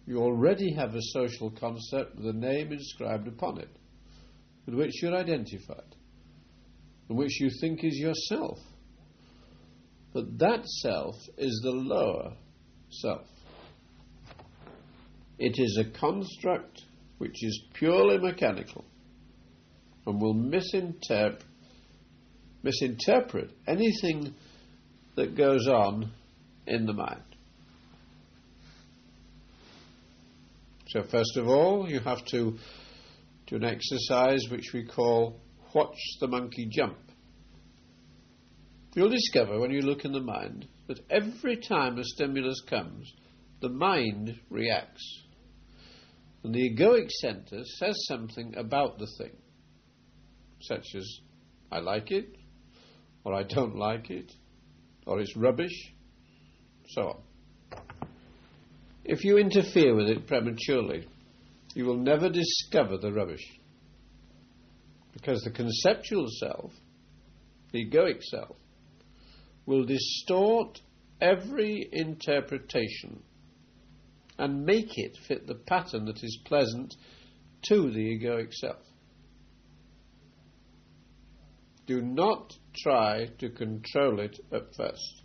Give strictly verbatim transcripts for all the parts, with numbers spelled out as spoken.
You already have a social concept with a name inscribed upon it, with which you're identified, and which you think is yourself. But that self is the lower self. It is a construct which is purely mechanical and will misinterpret, misinterpret anything that goes on in the mind. So first of all, you have to do an exercise which we call watch the monkey jump. You'll discover when you look in the mind that every time a stimulus comes, the mind reacts. And the egoic center says something about the thing, such as, I like it, or I don't like it, or it's rubbish, so on. If you interfere with it prematurely, you will never discover the rubbish, because the conceptual self, the egoic self, will distort every interpretation and make it fit the pattern that is pleasant to the egoic self. Do not try to control it at first.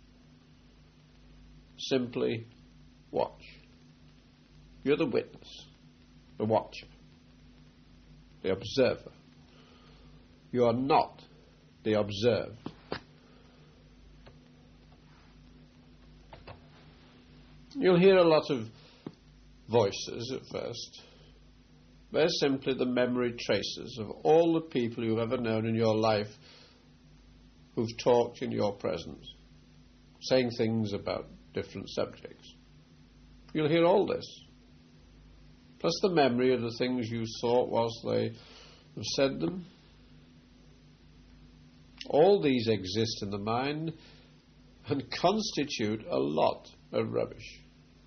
Simply watch. You're the witness, the watcher, the observer. You are not the observed. You'll hear a lot of voices at first. They're simply the memory traces of all the people you've ever known in your life who've talked in your presence, saying things about different subjects. You'll hear all this, plus the memory of the things you thought whilst they have said them. All these exist in the mind and constitute a lot of rubbish.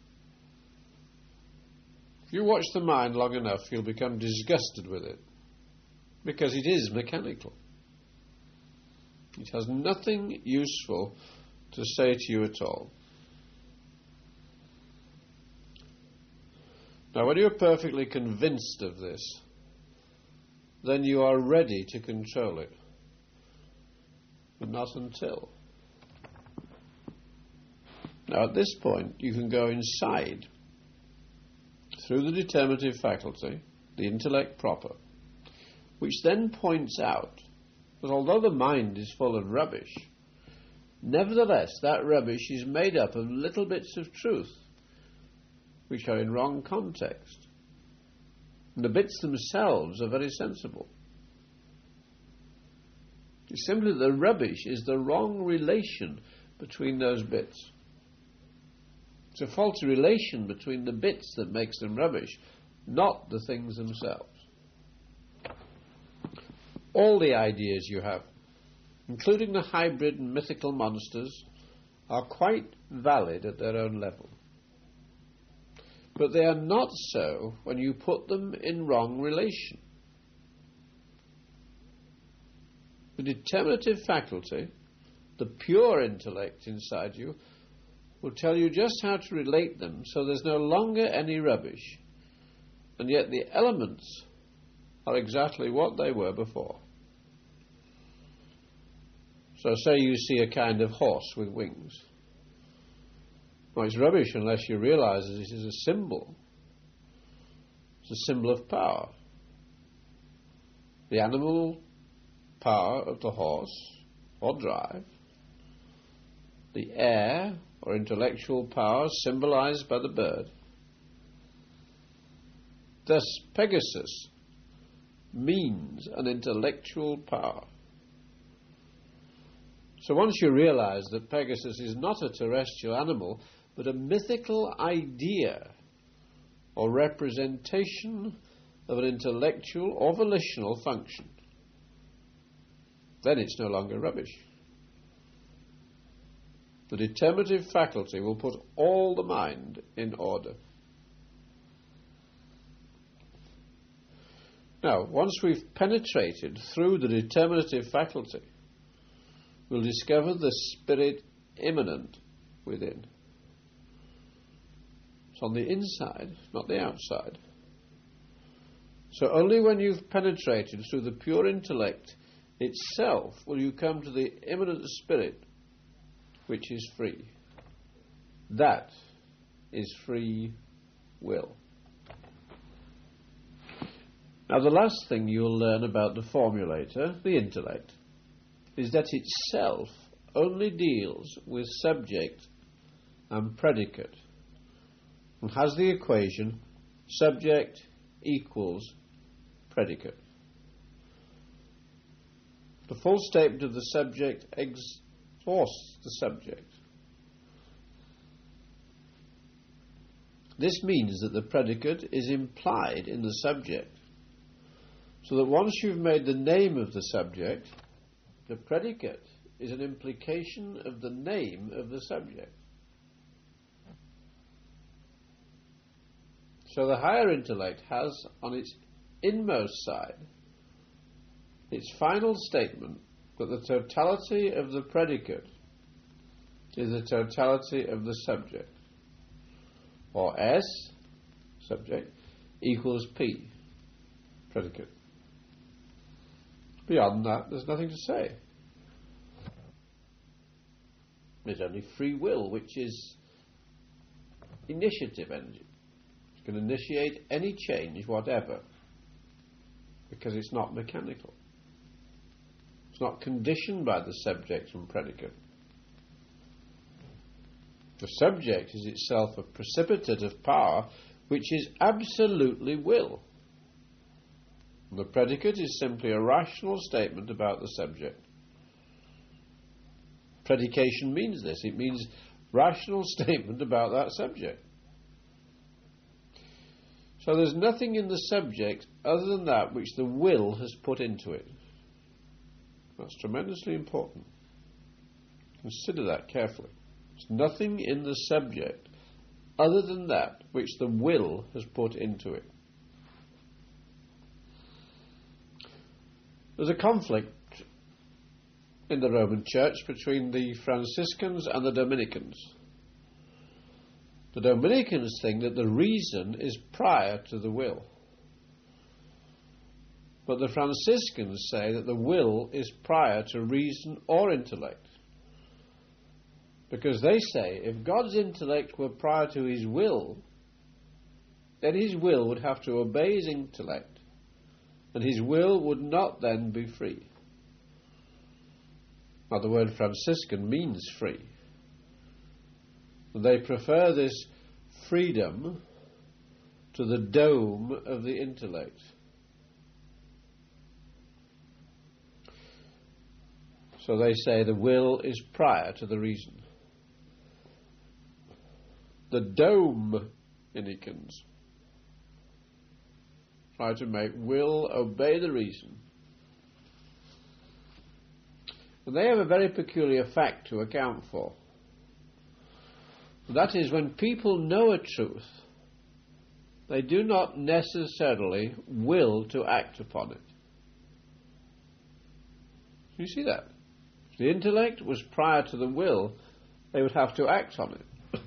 If you watch the mind long enough, you'll become disgusted with it, because it is mechanical. It has nothing useful to say to you at all. Now, when you're perfectly convinced of this, then you are ready to control it, but not until. Now, at this point, you can go inside through the determinative faculty, the intellect proper, which then points out that although the mind is full of rubbish, nevertheless that rubbish is made up of little bits of truth which are in wrong context. And the bits themselves are very sensible. It's simply the rubbish is the wrong relation between those bits. It's a faulty relation between the bits that makes them rubbish, not the things themselves. All the ideas you have, including the hybrid and mythical monsters, are quite valid at their own level. But they are not so when you put them in wrong relation. The determinative faculty, the pure intellect inside you, will tell you just how to relate them so there's no longer any rubbish, and yet the elements are exactly what they were before. So say you see a kind of horse with wings. Well, it's rubbish unless you realize that it is a symbol. It's a symbol of power. The animal power of the horse, or drive. The air, or intellectual power, symbolized by the bird. Thus, Pegasus means an intellectual power. So once you realize that Pegasus is not a terrestrial animal, but a mythical idea or representation of an intellectual or volitional function, then it's no longer rubbish. The determinative faculty will put all the mind in order. Now, once we've penetrated through the determinative faculty, we'll discover the spirit immanent within. It's on the inside, not the outside. So only when you've penetrated through the pure intellect itself will you come to the immanent spirit, which is free. That is free will. Now the last thing you'll learn about the formulator, the intellect, is that itself only deals with subject and predicate, and has the equation subject equals predicate. The full statement of the subject exhausts the subject. This means that the predicate is implied in the subject, so that once you've made the name of the subject, the predicate is an implication of the name of the subject. So the higher intellect has on its inmost side its final statement that the totality of the predicate is the totality of the subject, or S, subject, equals P, predicate. Beyond that, there's nothing to say. There's only free will, which is initiative energy. It can initiate any change, whatever, because it's not mechanical. It's not conditioned by the subject and predicate. The subject is itself a precipitate of power, which is absolutely will. And the predicate is simply a rational statement about the subject. Predication means this. It means rational statement about that subject. So there's nothing in the subject other than that which the will has put into it. That's tremendously important. Consider that carefully. There's nothing in the subject other than that which the will has put into it. There's a conflict in the Roman Church between the Franciscans and the Dominicans. The Dominicans think that the reason is prior to the will. But the Franciscans say that the will is prior to reason or intellect. Because they say if God's intellect were prior to his will, then his will would have to obey his intellect, and his will would not then be free. Now the word Franciscan means free. And they prefer this freedom to the dome of the intellect. So they say the will is prior to the reason. The Dominicans try to make will obey the reason. And they have a very peculiar fact to account for. That is, when people know a truth, they do not necessarily will to act upon it. You see that? If the intellect was prior to the will, they would have to act on it.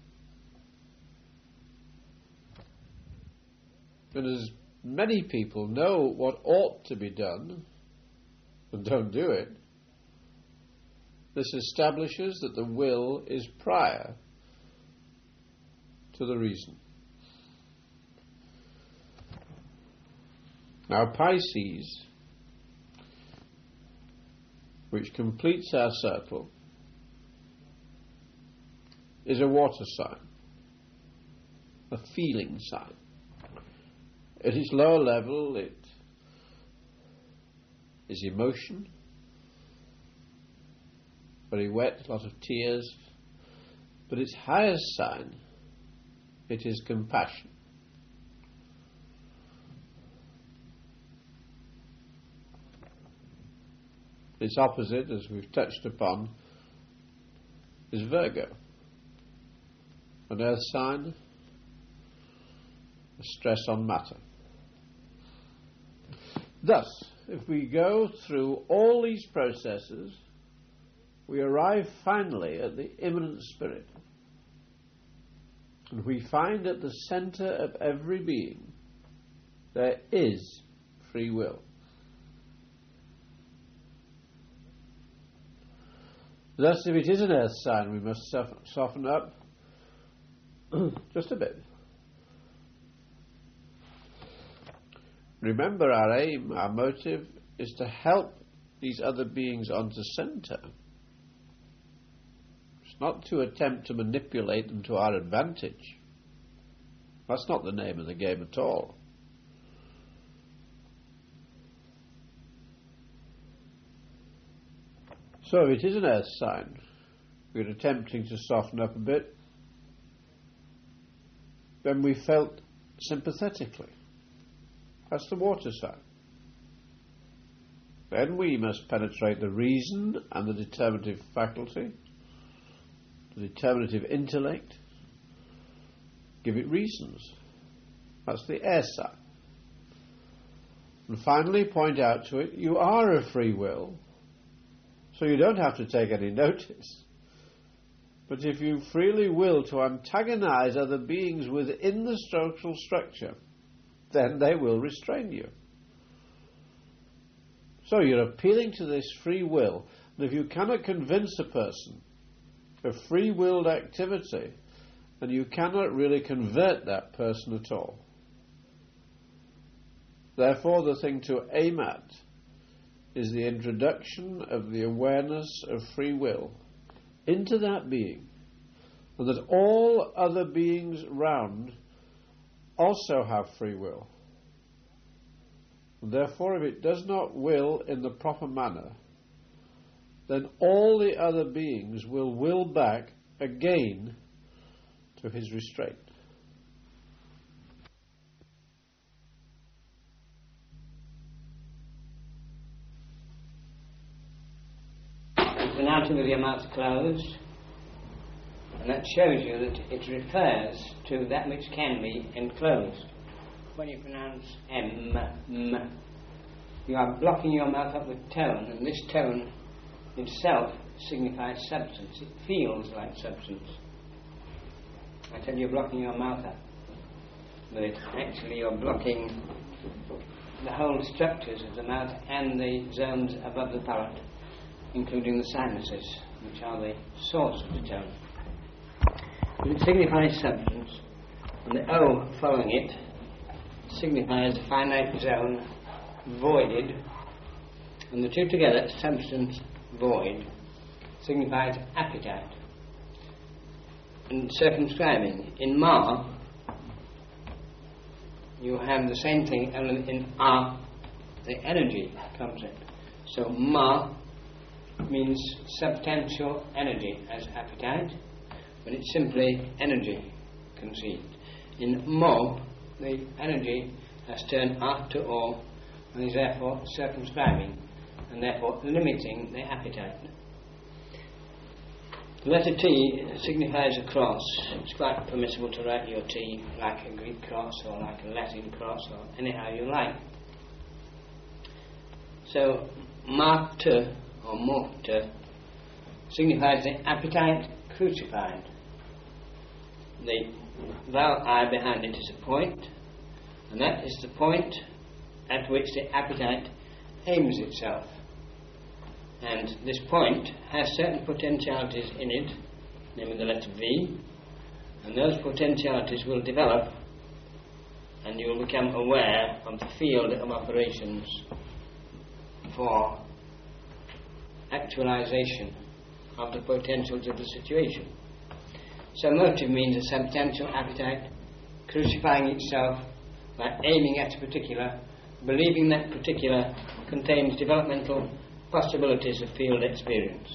And as many people know what ought to be done and don't do it, this establishes that the will is prior to the reason. Now Pisces, which completes our circle, is a water sign, a feeling sign. At its lower level, it is emotion, very wet, a lot of tears. But its highest sign, it is compassion. Its opposite, as we've touched upon, is Virgo, an earth sign, a stress on matter. Thus, if we go through all these processes, we arrive finally at the immanent spirit. And we find at the centre of every being there is free will. Thus, if it is an earth sign, we must soften up just a bit. Remember, our aim, our motive, is to help these other beings onto centre. It's not to attempt to manipulate them to our advantage. That's not the name of the game at all. So if it is an earth sign, we're attempting to soften up a bit, then we felt sympathetically. That's the water sign. Then we must penetrate the reason and the determinative faculty, the determinative intellect, give it reasons. That's the air sign. And finally point out to it, you are a free will, so you don't have to take any notice. But if you freely will to antagonize other beings within the social structure, then they will restrain you. So you're appealing to this free will. And if you cannot convince a person of free-willed activity, then you cannot really convert that person at all. Therefore, the thing to aim at is the introduction of the awareness of free will into that being, and that all other beings round also have free will. And therefore, if it does not will in the proper manner, then all the other beings will will back again to his restraint. Pronouncing with your mouth closed, and that shows you that it refers to that which can be enclosed. When you pronounce M, M, you are blocking your mouth up with tone, and this tone itself signifies substance. It feels like substance. I tell you, you're blocking your mouth up, but it, actually you're blocking the whole structures of the mouth and the zones above the palate, including the sinuses, which are the source of the tone. But it signifies substance, and the O following it signifies a finite zone voided, and the two together, substance, void, signifies appetite. And circumscribing, in Ma, you have the same thing, only in A, the energy concept. So Ma means substantial energy as appetite, but it's simply energy conceived. In Mo, the energy has turned A to O, and is therefore circumscribing, and therefore limiting the appetite. The letter T signifies a cross. It's quite permissible to write your T like a Greek cross or like a Latin cross or anyhow you like. So, Marte or Morte signifies the appetite crucified. The vowel I behind it is a point, and that is the point at which the appetite aims itself. And this point has certain potentialities in it, namely the letter V, and those potentialities will develop, and you will become aware of the field of operations for actualization of the potentials of the situation. So motive means a substantial appetite crucifying itself by aiming at a particular, believing that particular contains developmental possibilities of field experience.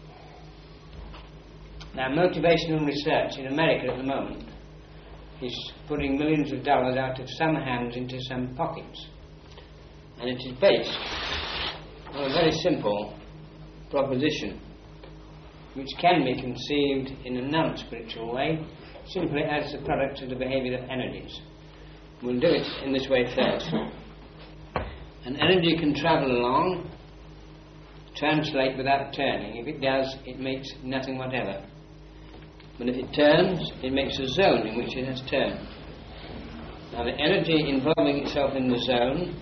Now, motivational research in America at the moment is putting millions of dollars out of some hands into some pockets, and it is based on a very simple proposition which can be conceived in a non-spiritual way, simply as the product of the behavior of energies. We'll do it in this way first. An energy can travel along, translate without turning. If it does, it makes nothing whatever. But if it turns, it makes a zone in which it has turned. Now the energy involving itself in the zone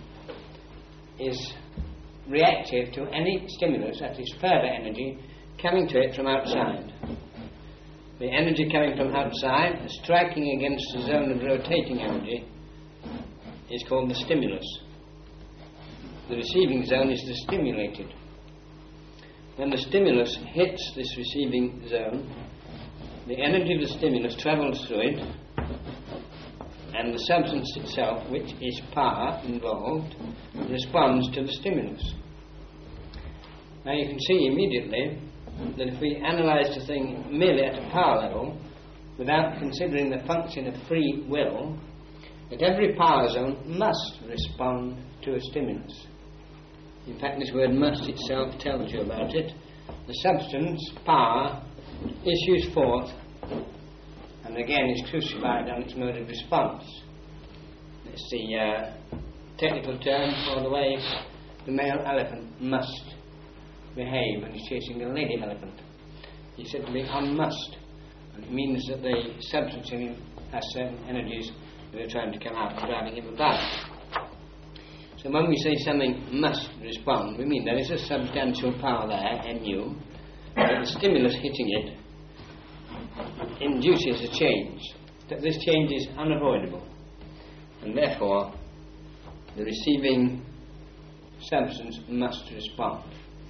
is reactive to any stimulus, that is further energy, coming to it from outside. The energy coming from outside, striking against the zone of rotating energy, is called the stimulus. The receiving zone is the stimulated. When the stimulus hits this receiving zone, the energy of the stimulus travels through it, and the substance itself, which is power involved, responds to the stimulus. Now you can see immediately that if we analyse the thing merely at a power level, without considering the function of free will, that every power zone must respond to a stimulus. In fact, this word must itself tells you about it. The substance, power, issues forth, and again is crucified on its mode of response. It's the uh, technical term for the way the male elephant must behave when he's chasing a lady elephant. He's said to be on must, and it means that the substance in him has certain energies that are trying to come out and driving him about. So when we say something must respond, we mean there is a substantial power there, M U, but the stimulus hitting it induces a change, that this change is unavoidable, and therefore the receiving substance must respond.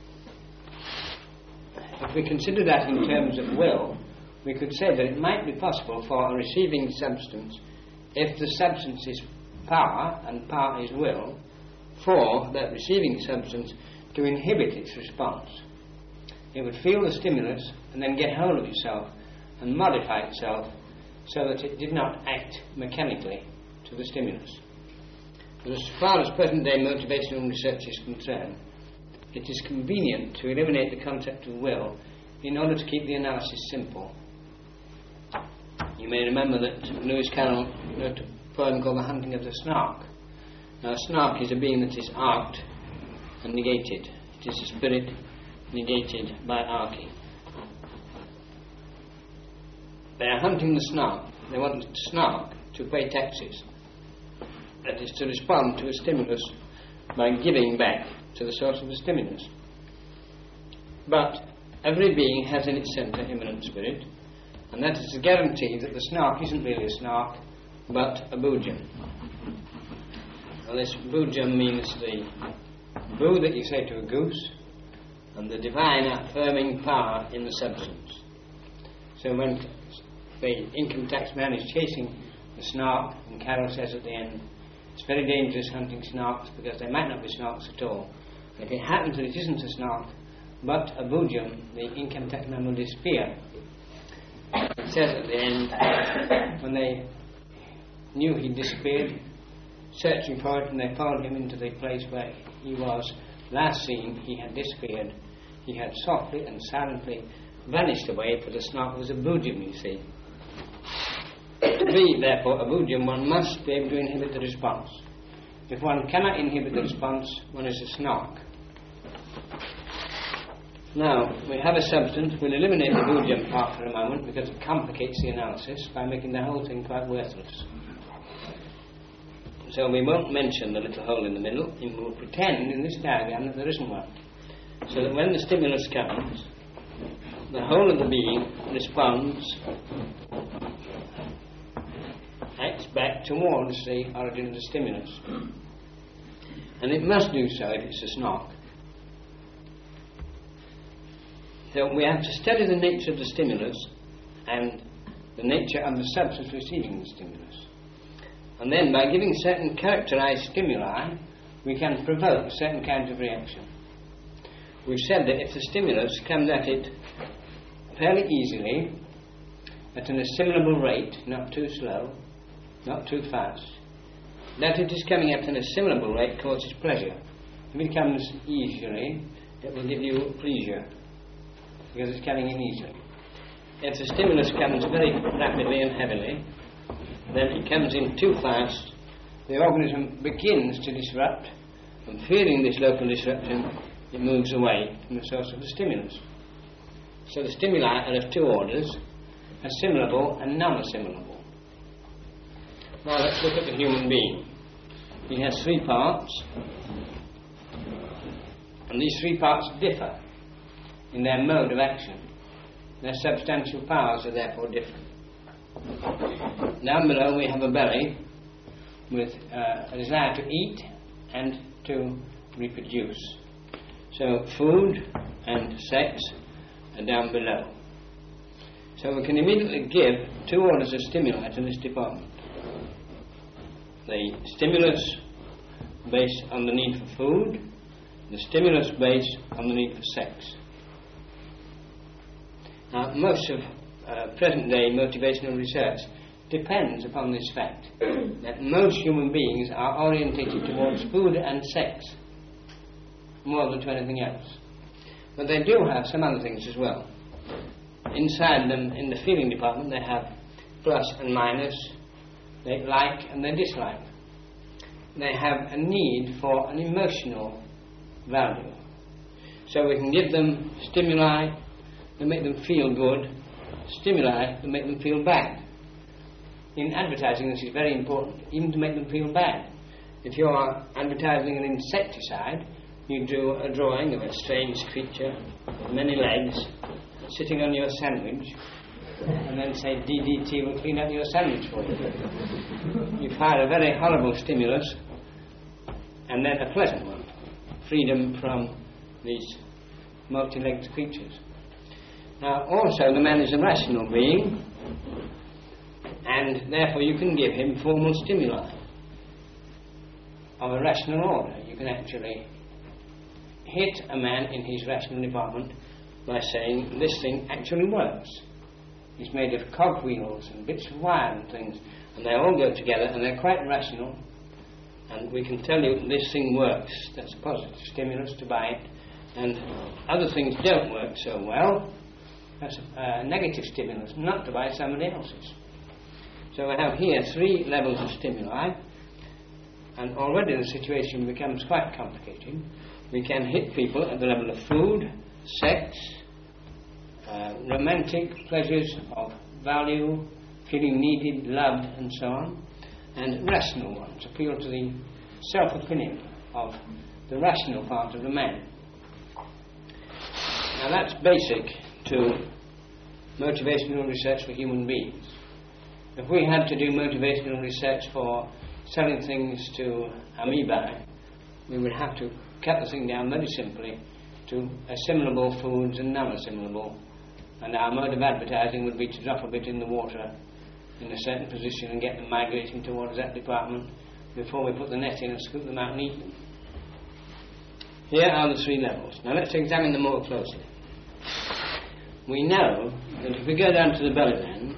If we consider that in terms of will, we could say that it might be possible for a receiving substance, if the substance is power and power is will, for that receiving substance to inhibit its response. It would feel the stimulus and then get hold of itself and modify itself so that it did not act mechanically to the stimulus. But as far as present-day motivational research is concerned, it is convenient to eliminate the concept of will in order to keep the analysis simple. You may remember that Lewis Carroll wrote a poem called The Hunting of the Snark. Now, a snark is a being that is arced and negated. It is a spirit negated by arcing. They are hunting the snark. They want the snark to pay taxes. That is to respond to a stimulus by giving back to the source of the stimulus. But every being has in its centre immanent spirit, and that is a guarantee that the snark isn't really a snark, but a boojum. Well, this boojum means the boo that you say to a goose, and the divine affirming power in the substance. So when the income tax man is chasing the snark, and Carroll says at the end, it's very dangerous hunting snarks because they might not be snarks at all. If it happens that it isn't a snark, but a boojum, the income tax man will disappear. It says at the end, when they knew he disappeared, searching for it, and they followed him into the place where he was last seen, he had disappeared. He had softly and silently vanished away, for the snark was a boojum, you see. To be, therefore, a boojum, one must be able to inhibit the response. If one cannot inhibit the response, one is a snark. Now, we have a substance. We'll eliminate the boojum part for a moment because it complicates the analysis by making the whole thing quite worthless. So we won't mention the little hole in the middle, and we'll pretend in this diagram that there isn't one. So that when the stimulus comes, the whole of the being responds, acts back towards the origin of the stimulus. And it must do so if it's a snark. So we have to study the nature of the stimulus and the nature of the substance receiving the stimulus. And then by giving certain characterized stimuli, we can provoke certain kinds of reaction. We've said that if the stimulus comes at it fairly easily, at an assimilable rate, not too slow, not too fast, that it is coming at an assimilable rate causes pleasure. If it comes easily, it will give you pleasure, because it's coming in easily. If the stimulus comes very rapidly and heavily, then it comes in too fast, the organism begins to disrupt, and fearing this local disruption, it moves away from the source of the stimulus. So the stimuli are of two orders. assimilable and non-assimilable. Now let's look at the human being. He has three parts, and these three parts differ in their mode of action. Their substantial powers are therefore different. Down below we have a belly with uh, a desire to eat and to reproduce. So food and sex are down below. So we can immediately give two orders of stimuli to this department. The stimulus based on the need for food, the stimulus based on the need for sex. Now, most of uh, present-day motivational research depends upon this fact, that most human beings are orientated towards food and sex more than to anything else. But they do have some other things as well. Inside them, in the feeling department, they have plus and minus, they like and they dislike. They have a need for an emotional value. So we can give them stimuli that make them feel good, stimuli that make them feel bad. In advertising, this is very important, even to make them feel bad. If you are advertising an insecticide, you do a drawing of a strange creature with many legs sitting on your sandwich, and then say D D T will clean up your sandwich for you. You find a very horrible stimulus, and then a pleasant one, freedom from these multi-legged creatures. Now, also, the man is a rational being, and therefore you can give him formal stimuli of a rational order. You can actually hit a man in his rational department by saying, this thing actually works. It's made of cogwheels and bits of wire and things, and they all go together, and they're quite rational, and we can tell you this thing works. That's a positive stimulus to buy it, and other things don't work so well. That's a uh, negative stimulus, not to buy somebody else's. So we have here three levels of stimuli, and already the situation becomes quite complicated. We can hit people at the level of food, sex, uh, romantic pleasures of value, feeling needed, loved, and so on, and rational ones, appeal to the self-opinion of the rational part of the man. Now that's basic to motivational research for human beings. If we had to do motivational research for selling things to amoeba, we would have to cut the thing down very simply to assimilable foods and non-assimilable, and our mode of advertising would be to drop a bit in the water in a certain position and get them migrating towards that department before we put the net in and scoop them out and eat them. Here are the three levels. Now let's examine them more closely. We know that if we go down to the belly band,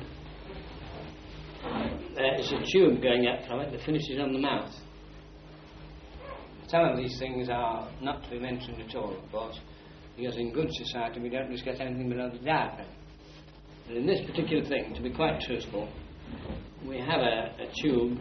there is a tube going up from it that finishes on the mouth. Some of these things are not to be mentioned at all, of course, because in good society we don't discuss anything below the diaphragm. And in this particular thing, to be quite truthful, we have a, a tube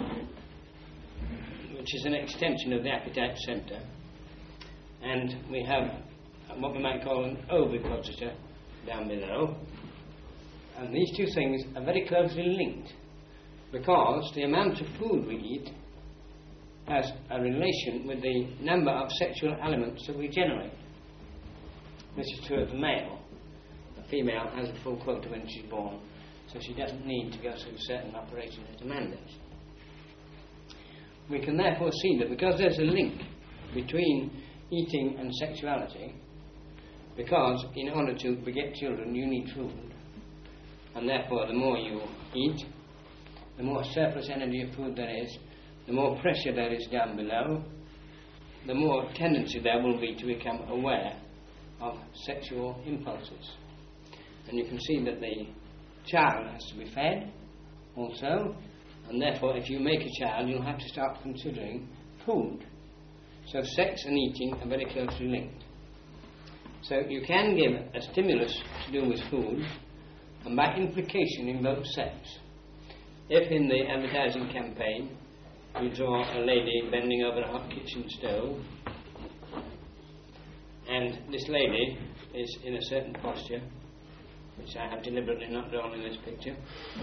which is an extension of the appetite centre, and we have what we might call an ovipositor down below, and these two things are very closely linked because the amount of food we eat has a relation with the number of sexual elements that we generate. This is true of the male. The female has a full quota when she's born, so she doesn't need to go through certain operations that a man does. We can therefore see that because there's a link between eating and sexuality, because in order to beget children you need food, and therefore the more you eat, the more surplus energy of food there is, the more pressure there is down below, the more tendency there will be to become aware of sexual impulses. And you can see that the child has to be fed also, and therefore if you make a child you'll have to start considering food. So sex and eating are very closely linked. So you can give a stimulus to do with food, and by implication invoke sex. If in the advertising campaign you draw a lady bending over a hot kitchen stove, and this lady is in a certain posture, which I have deliberately not drawn in this picture,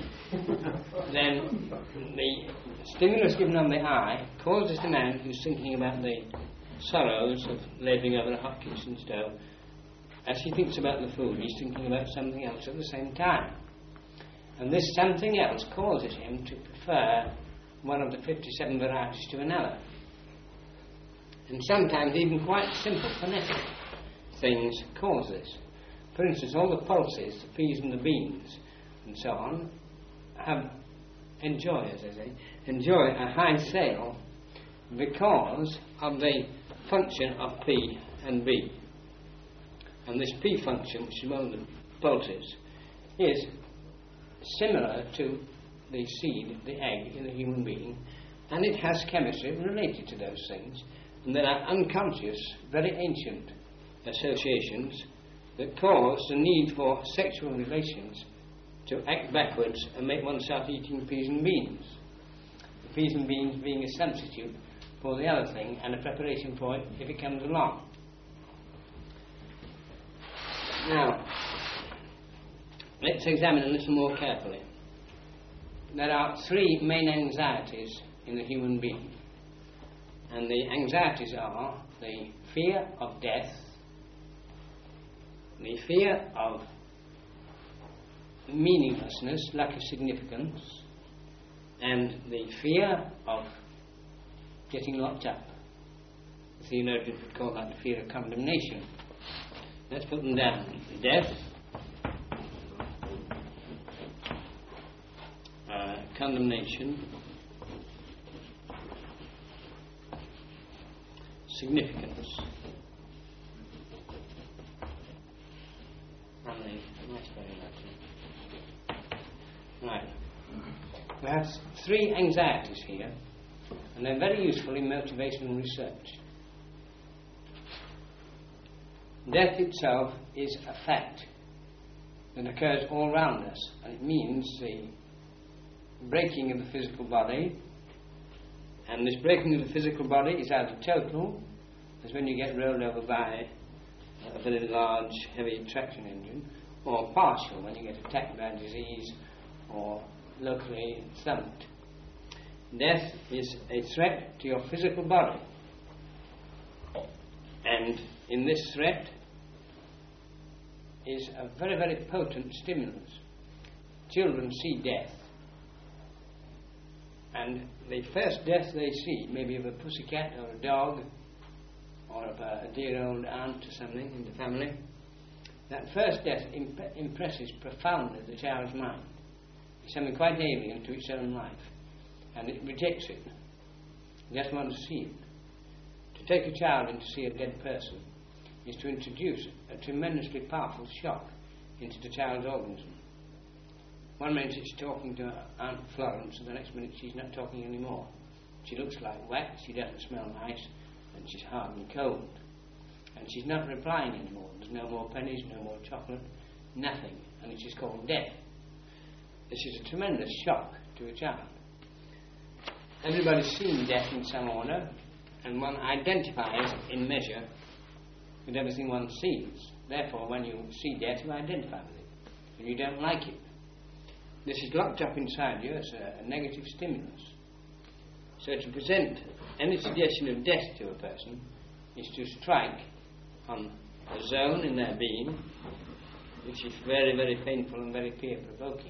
then the stimulus given on the eye causes the man who's thinking about the sorrows of labouring over a hot kitchen stove, as he thinks about the food, he's thinking about something else at the same time. And this something else causes him to prefer one of the fifty-seven varieties to another. And sometimes even quite simple phonetic things cause this. For instance, all the pulses, the peas and the beans, and so on, have enjoy, as I say, enjoy a high sale because of the function of P and B. And this P function, which is one of the pulses, is similar to the seed, the egg in a human being, and it has chemistry related to those things. And there are unconscious, very ancient associations that cause the need for sexual relations to act backwards and make one start eating peas and beans. The peas and beans being a substitute for the other thing and a preparation for it if it comes along. Now, let's examine a little more carefully. There are three main anxieties in the human being. And the anxieties are the fear of death, the fear of meaninglessness, lack of significance, and the fear of getting locked up. The theologians would call that the fear of condemnation. Let's put them down. Death, uh, condemnation, significance, and the nice very much. Right. We have three anxieties here, and they're very useful in motivational research. Death itself is a fact that occurs all round us, and it means the breaking of the physical body, and this breaking of the physical body is either total, as when you get rolled over by a very large, heavy traction engine, or partial, when you get attacked by disease or locally thumped. Death is a threat to your physical body, and in this threat is a very, very potent stimulus. Children see death, and the first death they see, maybe of a pussycat or a dog or of a, a dear old aunt or something in the family, that first death imp- impresses profoundly the child's mind. It's something quite alien to its own life, and it rejects it. It doesn't want to see it. To take a child in to see a dead person is to introduce a tremendously powerful shock into the child's organism. One minute it's talking to Aunt Florence, and the next minute she's not talking anymore. She looks like wax, she doesn't smell nice, and she's hard and cold. And she's not replying anymore. There's no more pennies, no more chocolate, nothing. And it is called death. This is a tremendous shock to a child. Everybody's seen death in some order, and one identifies in measure with everything one sees. Therefore, when you see death, you identify with it, and you don't like it. This is locked up inside you as a, a negative stimulus. So to present any suggestion of death to a person is to strike on a zone in their being which is very, very painful and very fear-provoking.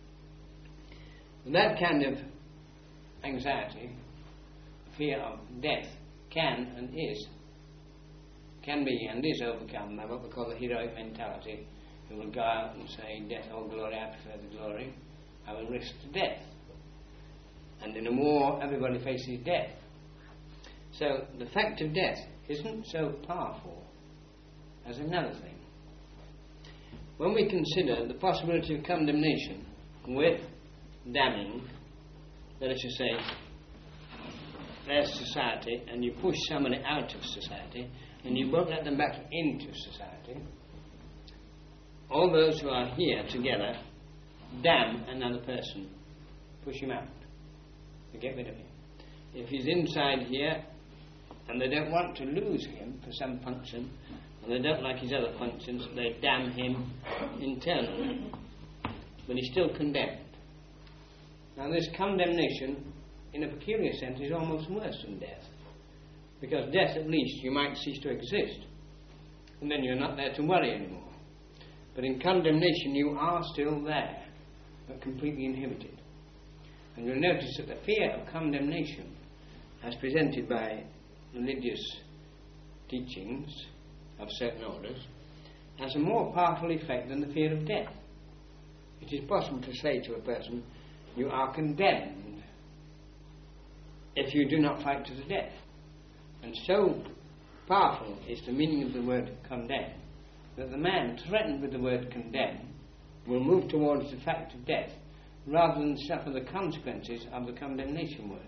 That kind of anxiety, fear of death, can and is, can be and is overcome by what we call the heroic mentality, who will go out and say, death or glory, I prefer the glory, I will risk to death. And in a war, everybody faces death. So the fact of death isn't so powerful as another thing. When we consider the possibility of condemnation with damning, let us just say, there's society, and you push somebody out of society, and you won't let them back into society, all those who are here together damn another person, push him out, to get rid of him. If he's inside here, and they don't want to lose him for some function, and they don't like his other functions, they damn him internally. But he's still condemned. Now this condemnation, in a peculiar sense, is almost worse than death. Because death, at least, you might cease to exist, and then you're not there to worry anymore. But in condemnation, you are still there, but completely inhibited. And you'll notice that the fear of condemnation, as presented by religious teachings of certain orders, has a more powerful effect than the fear of death. It is possible to say to a person, you are condemned if you do not fight to the death. And so powerful is the meaning of the word condemn, that the man threatened with the word condemn will move towards the fact of death rather than suffer the consequences of the condemnation word.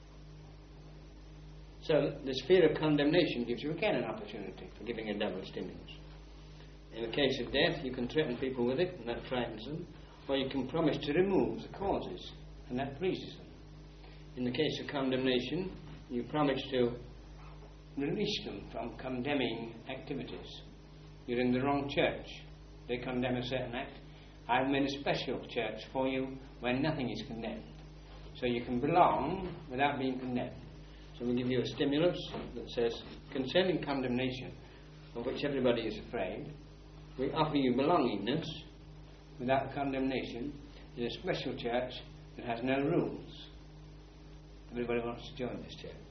So this fear of condemnation gives you again an opportunity for giving a double stimulus. In the case of death, you can threaten people with it, and that frightens them, or you can promise to remove the causes, and that pleases them. In the case of condemnation, you promise to release them from condemning activities. You're in the wrong church. They condemn a certain act. I've made a special church for you where nothing is condemned. So you can belong without being condemned. So we give you a stimulus that says, concerning condemnation, of which everybody is afraid, we offer you belongingness without condemnation in a special church that has no rules. Everybody wants to join this church.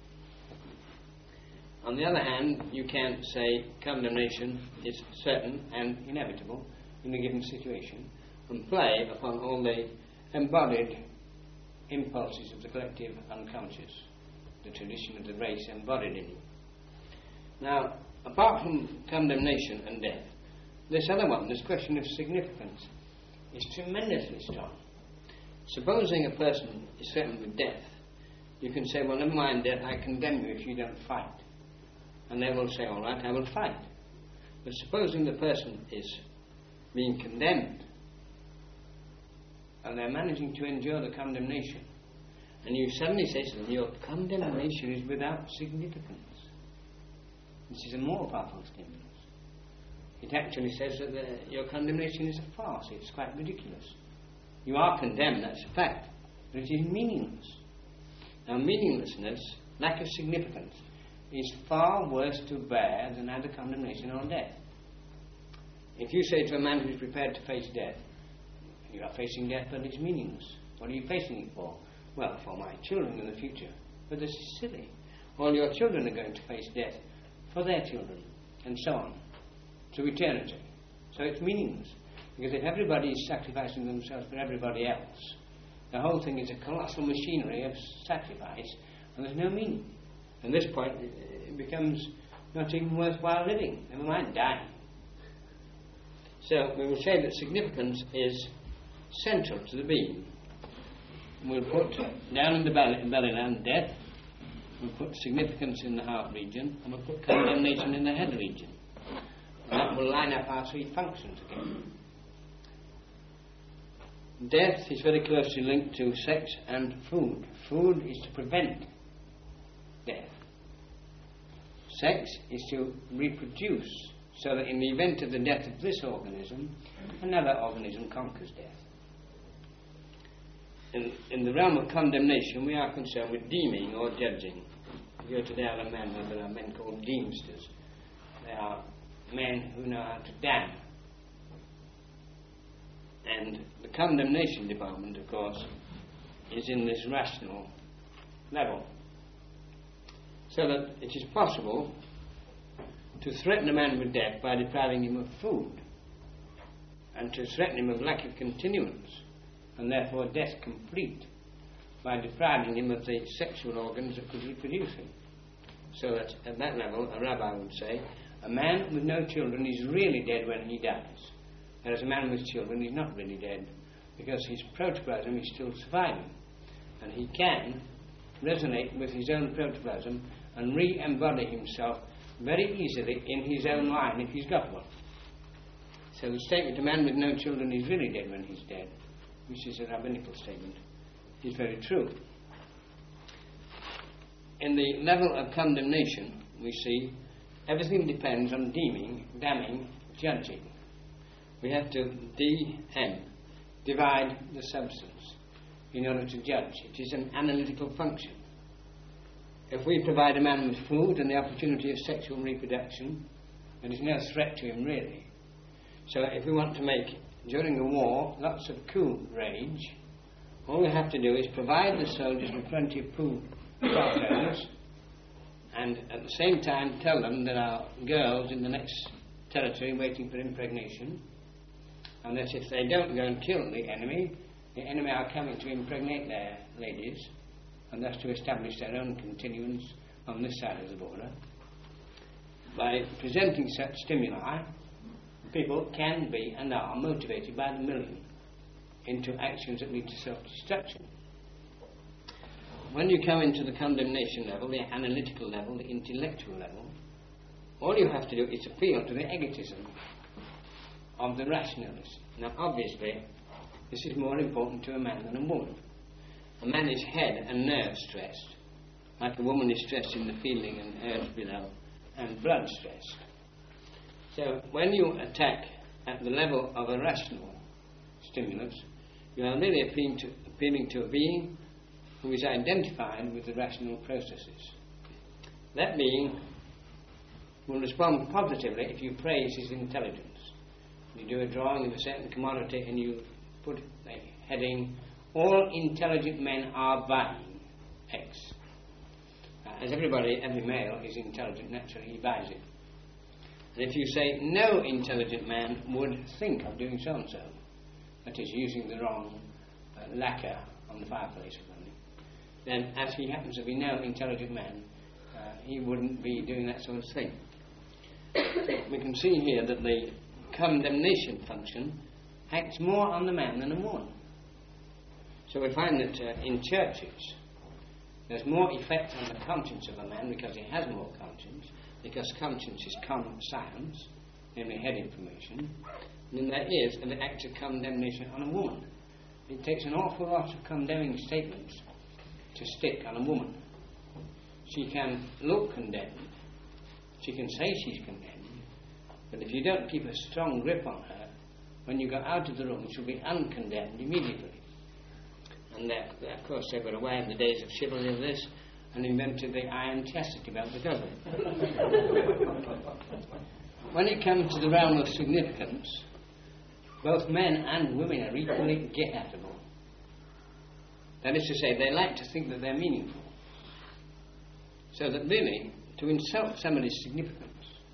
On the other hand, you can say condemnation is certain and inevitable in a given situation and play upon all the embodied impulses of the collective unconscious, the tradition of the race embodied in you. Now, apart from condemnation and death, this other one, this question of significance, is tremendously strong. Supposing a person is threatened with death, you can say, well, never mind death, I condemn you if you don't fight. And they will say, all right, I will fight. But supposing the person is being condemned, and they're managing to endure the condemnation, and you suddenly say to them, your condemnation is without significance. This is a more powerful stimulus. It actually says that the, your condemnation is a farce, it's quite ridiculous. You are condemned, that's a fact, but it is meaningless. Now meaninglessness, lack of significance, is far worse to bear than either condemnation or death. If you say to a man who is prepared to face death, you are facing death but it's meaningless. What are you facing it for? Well, for my children in the future. But this is silly. All your children are going to face death for their children, and so on, to eternity. So it's meaningless. Because if everybody is sacrificing themselves for everybody else, the whole thing is a colossal machinery of sacrifice, and there's no meaning. At this point, it becomes not even worthwhile living, never mind dying. So we will say that significance is central to the being. We'll put down in the belly, belly land death, we'll put significance in the heart region, and we'll put condemnation in the head region. And that will line up our three functions again. Death is very closely linked to sex and food. Food is to prevent death. Sex is to reproduce, so that in the event of the death of this organism, another organism conquers death. In, in the realm of condemnation, we are concerned with deeming or judging. If you go to the other men, there are men called deemsters. They are men who know how to damn. And the condemnation department, of course, is in this rational level. So that it is possible to threaten a man with death by depriving him of food, and to threaten him of lack of continuance, and therefore death complete, by depriving him of the sexual organs that could reproduce him. So that at that level, a rabbi would say, a man with no children is really dead when he dies, whereas a man with children is not really dead, because his protoplasm is still surviving, and he can resonate with his own protoplasm and re-embody himself very easily in his own line if he's got one. So the statement, a man with no children is really dead when he's dead, which is a rabbinical statement, is very true. In the level of condemnation, we see everything depends on deeming, damning, judging. We have to D-M, divide the substance, in order to judge. It is an analytical function. If we provide a man with food and the opportunity of sexual reproduction, there is no threat to him really. So if we want to make, during a war, lots of coup rage, all we have to do is provide the soldiers with plenty of food, potatoes, and at the same time tell them there are girls in the next territory waiting for impregnation, and that if they don't go and kill the enemy, the enemy are coming to impregnate their ladies, and thus to establish their own continuance on this side of the border. By presenting such stimuli, people can be and are motivated by the million into actions that lead to self-destruction. When you come into the condemnation level, the analytical level, the intellectual level, all you have to do is appeal to the egotism of the rationalist. Now, obviously, this is more important to a man than a woman. A man is head and nerve stressed, like a woman is stressed in the feeling and earth below, and blood stressed. So, when you attack at the level of a rational stimulus, you are really appealing to, appealing to a being who is identified with the rational processes. That being will respond positively if you praise his intelligence. You do a drawing of a certain commodity and you put a heading, all intelligent men are buying X. Uh, as everybody, every male is intelligent, naturally he buys it. And if you say no intelligent man would think of doing so and so, that is using the wrong uh, lacquer on the fireplace or something, then as he happens to be no intelligent man, uh, he wouldn't be doing that sort of thing. We can see here that the condemnation function acts more on the man than the woman. So we find that uh, in churches there's more effect on the conscience of a man because he has more conscience, because conscience is con-science, namely head information, than there is an act of condemnation on a woman. It takes an awful lot of condemning statements to stick on a woman. She can look condemned, she can say she's condemned, but if you don't keep a strong grip on her, when you go out of the room, she'll be uncondemned immediately. And uh, of course they were away in the days of chivalry of this and invented the iron chastity belt because of it. When it comes to the realm of significance, both men and women are equally get-atable. That is to say, they like to think that they're meaningful. So that really, to insult somebody's significance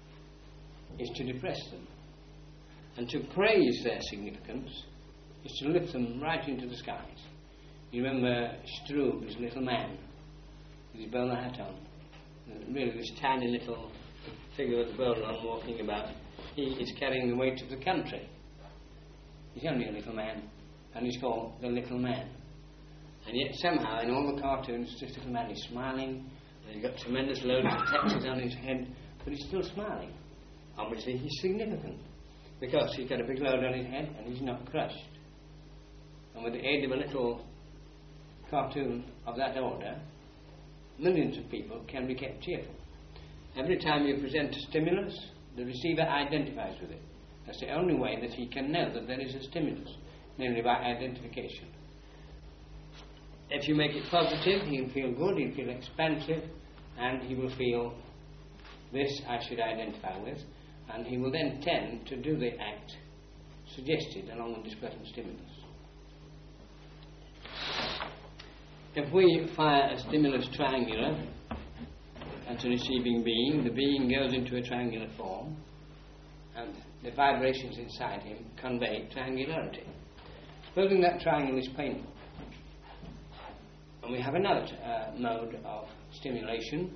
is to depress them. And to praise their significance is to lift them right into the skies. You remember Struve, his little man, with his bowler hat on. And really, this tiny little figure with the bowler on walking about. He is carrying the weight of the country. He's only a little man, and he's called the little man. And yet somehow, in all the cartoons, this little man is smiling, and he's got tremendous loads of taxes on his head, but he's still smiling. Obviously, he's significant, because he's got a big load on his head, and he's not crushed. And with the aid of a little cartoon of that order, millions of people can be kept cheerful. Every time you present a stimulus, the receiver identifies with it. That's the only way that he can know that there is a stimulus, namely by identification. If you make it positive, he'll feel good, he'll feel expansive, and he will feel, this I should identify with, and he will then tend to do the act suggested along with this present stimulus. If we fire a stimulus triangular at a receiving being, the being goes into a triangular form, and the vibrations inside him convey triangularity. Supposing that triangle is painful, and we have another uh, mode of stimulation,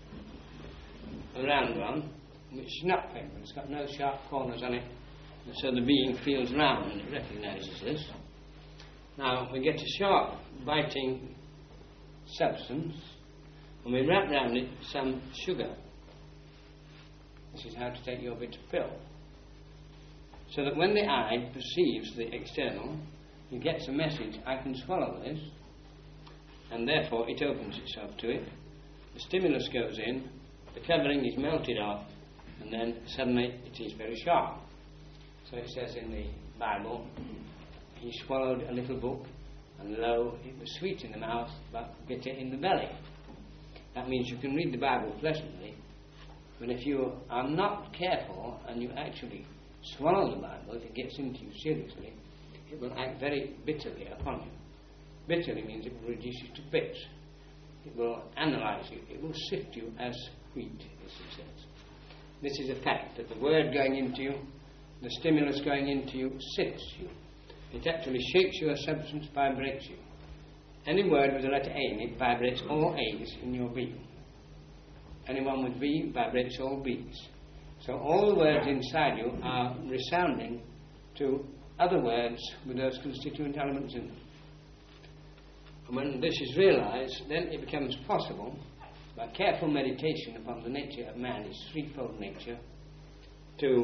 a round one, which is not painful, it's got no sharp corners on it, and so the being feels round and it recognises this. Now we get a sharp, biting substance, and we wrap round it some sugar. This is how to take your bit of pill. So that when the eye perceives the external, it gets a message, I can swallow this, and therefore it opens itself to it. The stimulus goes in, the covering is melted off, and then suddenly it is very sharp. So it says in the Bible, he swallowed a little book, and lo, it was sweet in the mouth, but bitter in the belly. That means you can read the Bible pleasantly, but if you are not careful and you actually swallow the Bible, if it gets into you seriously, it will act very bitterly upon you. Bitterly means it will reduce you to bits. It will analyse you. It will sift you as wheat, as it says. This is a fact, that the word going into you, the stimulus going into you, sifts you. It actually shakes your substance, vibrates you. Any word with the letter A in it vibrates all A's in your being. Anyone with V vibrates all B's. So all the words inside you are resounding to other words with those constituent elements in them. And when this is realized, then it becomes possible, by careful meditation upon the nature of man, his threefold nature, to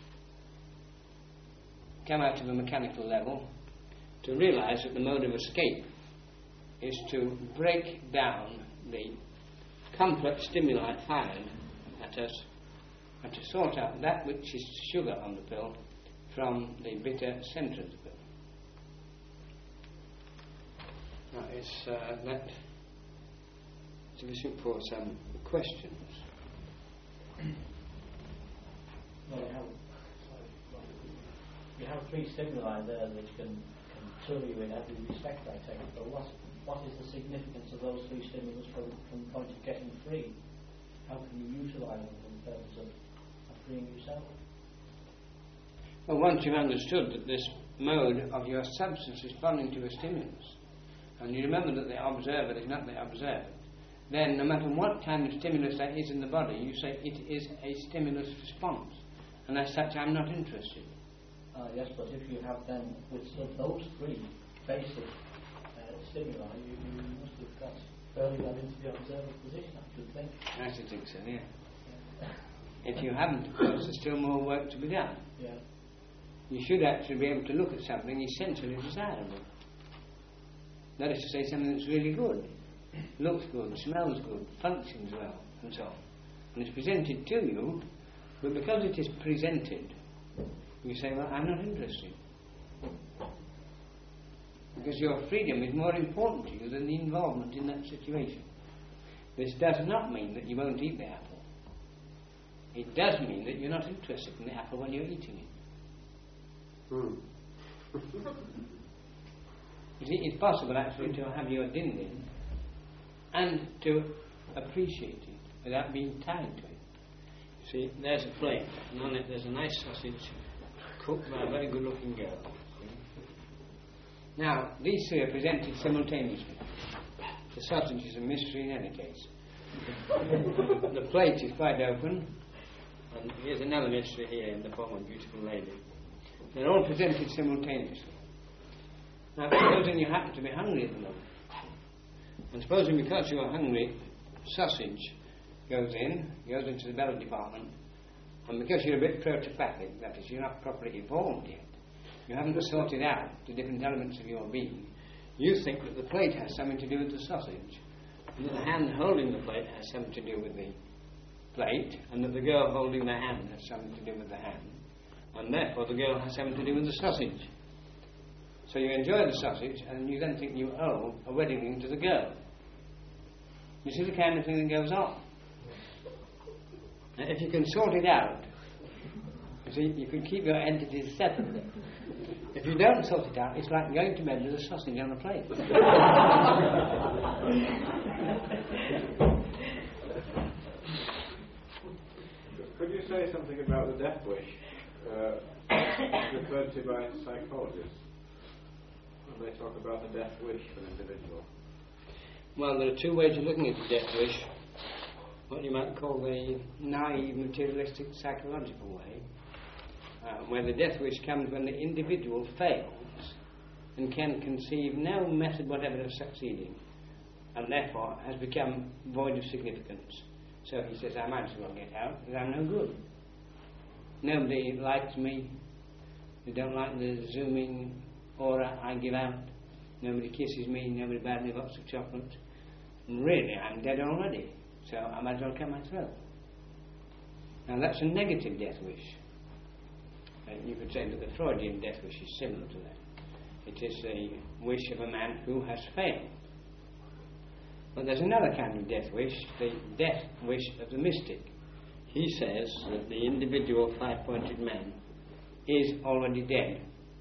come out of a mechanical level, to realize that the mode of escape is to break down the complex stimuli fired at us, and to sort out that which is sugar on the pill from the bitter centre of the pill. Now, it's uh, that sufficient for some questions. Well, you have, sorry, you have three stimuli there which can, can turn you in every respect, I take it. But what, what is the significance of those three stimulus from, from the point of getting free? How can you utilise them for the purpose of, of freeing yourself? Well, once you've understood that this mode of your substance is responding to a stimulus, and you remember that the observer is not the observed, then no matter what kind of stimulus there is in the body, you say it is a stimulus response, and as such I'm not interested. Uh, yes, but if you have then, with those three basic uh, stimuli, you, you must have got fairly well into the observer position, I should think. I should think so, yeah. yeah. If you haven't, of course, there's still more work to be done. Yeah. You should actually be able to look at something essentially desirable. That is to say, something that's really good, looks good, smells good, functions well, and so on. And it's presented to you, but because it is presented, you say, well, I'm not interested. Because your freedom is more important to you than the involvement in that situation. This does not mean that you won't eat the apple. It does mean that you're not interested in the apple when you're eating it. Hmm. You see, it's possible actually to have your din din and to appreciate it without being tied to it. See, there's a plate, and on it there's a nice sausage cooked by a very good looking girl. Now, these three are presented simultaneously. The sausage is a mystery in any case. The plate is quite open, and here's another mystery here in the form of a beautiful lady. They're all presented simultaneously. Now, supposing you happen to be hungry at the moment, and supposing because you are hungry, sausage goes in, goes into the belly department, and because you're a bit protopathic, that is, you're not properly evolved yet, you haven't sorted out the different elements of your being, you think that the plate has something to do with the sausage, and that the hand holding the plate has something to do with the plate, and that the girl holding the hand has something to do with the hand, and therefore the girl has something to do with the sausage. So you enjoy the sausage, and you then think you owe a wedding ring to the girl. You see the kind of thing that goes on. Now, if you can sort it out, you see, you can keep your entities separate. If you don't sort it out, it's like going to bed with a sausage on a plate. Could you say something about the death wish uh, referred to by psychologists when they talk about the death wish for an individual? Well, there are two ways of looking at the death wish. What you might call the naive, materialistic, psychological way, uh, where the death wish comes when the individual fails and can conceive no method whatever of succeeding, and therefore has become void of significance. So he says, I might as well get out because I'm no good. Nobody likes me. They don't like the zooming aura I give out. Nobody kisses me. Nobody buys me a box of chocolate. And really, I'm dead already. So I might as well cut my throat. Now that's a negative death wish. And you could say that the Freudian death wish is similar to that. It is a wish of a man who has failed. But there's another kind of death wish, the death wish of the mystic. He says that the individual five-pointed man is already dead.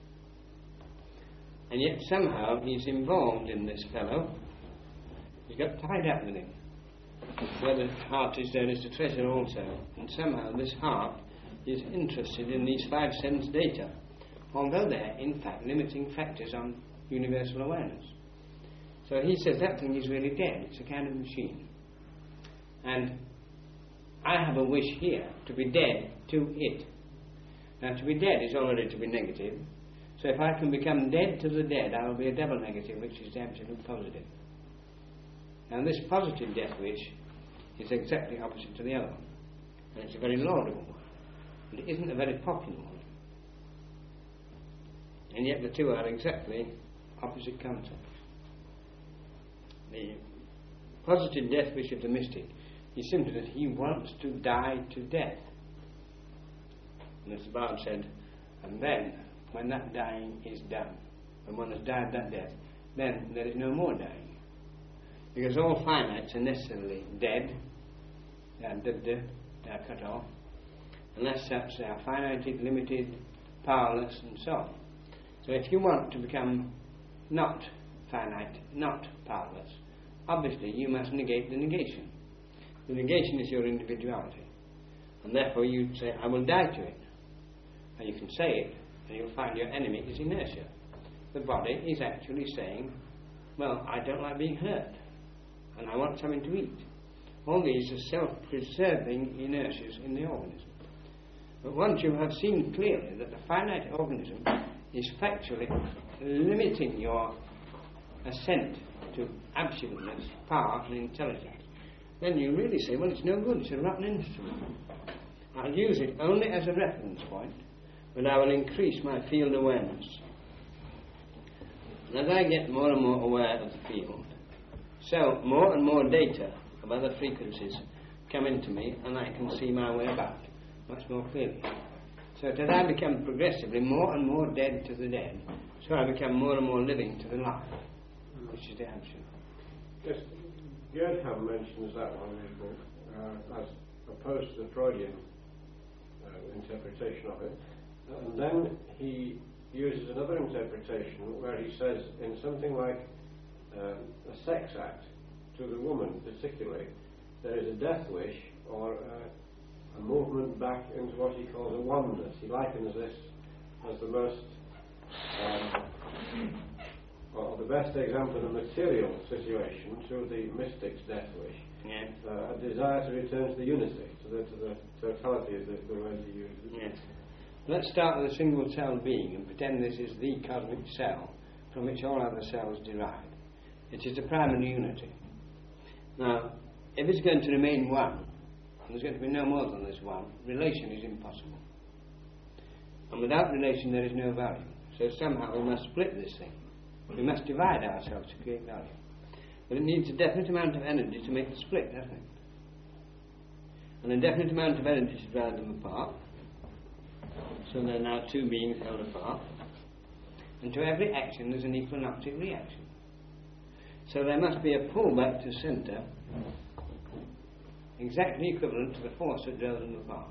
And yet somehow he's involved in this fellow. He's got tied up with him. Where the heart is, there is the treasure also. And somehow this heart is interested in these five sense data, although they're in fact limiting factors on universal awareness. So he says that thing is really dead. It's a kind of machine. And I have a wish here to be dead to it. Now to be dead is already to be negative. So if I can become dead to the dead, I will be a double negative, which is the absolute positive. Now this positive death wish is exactly opposite to the other one. And it's a very laudable one. But it isn't a very popular one. And yet the two are exactly opposite concepts. The positive death wish of the mystic is simply that he wants to die to death. And as the Bard said, and then, when that dying is done, when one has died that death, then there is no more dying. Because all finites are necessarily dead, they are dead, they are cut off. Unless such, they are finited, limited, powerless, and so on. So if you want to become not finite, not powerless, obviously you must negate the negation. The negation is your individuality. And therefore you say, I will die to it. And you can say it, and you'll find your enemy is inertia. The body is actually saying, well, I don't like being hurt, and I want something to eat. All these are self-preserving inertias in the organism. But once you have seen clearly that the finite organism is factually limiting your ascent to absoluteness, power and intelligence, then you really say, well, it's no good, it's a rotten instrument. I'll use it only as a reference point, but I will increase my field awareness. And as I get more and more aware of the field, so more and more data of other frequencies come into me, and I can see my way about much more clearly. So that I become progressively more and more dead to the dead, so I become more and more living to the life, which is the absolute. Yes, Goetham mentions that one in his book, uh, as opposed to the Freudian uh, interpretation of it. And then he uses another interpretation where he says, in something like um, a sex act, to the woman particularly, there is a death wish or uh, a movement back into what he calls a oneness. He likens this as the most, um, or the best example of a material situation to the mystic's death wish. Yes. Uh, a desire to return to the unity, to the, to the totality is the, the word he uses. Yes. Let's start with a single cell being and pretend this is the cosmic cell from which all other cells derive. It is the primary unity. Now, if it's going to remain one, and there's going to be no more than this one, relation is impossible. And without relation there is no value. So somehow we must split this thing. We must divide ourselves to create value. But it needs a definite amount of energy to make the split, doesn't it? And a definite amount of energy to drive them apart. So there are now two beings held apart. And to every action there's an equal and opposite reaction. So there must be a pull back to centre exactly equivalent to the force that drove them apart.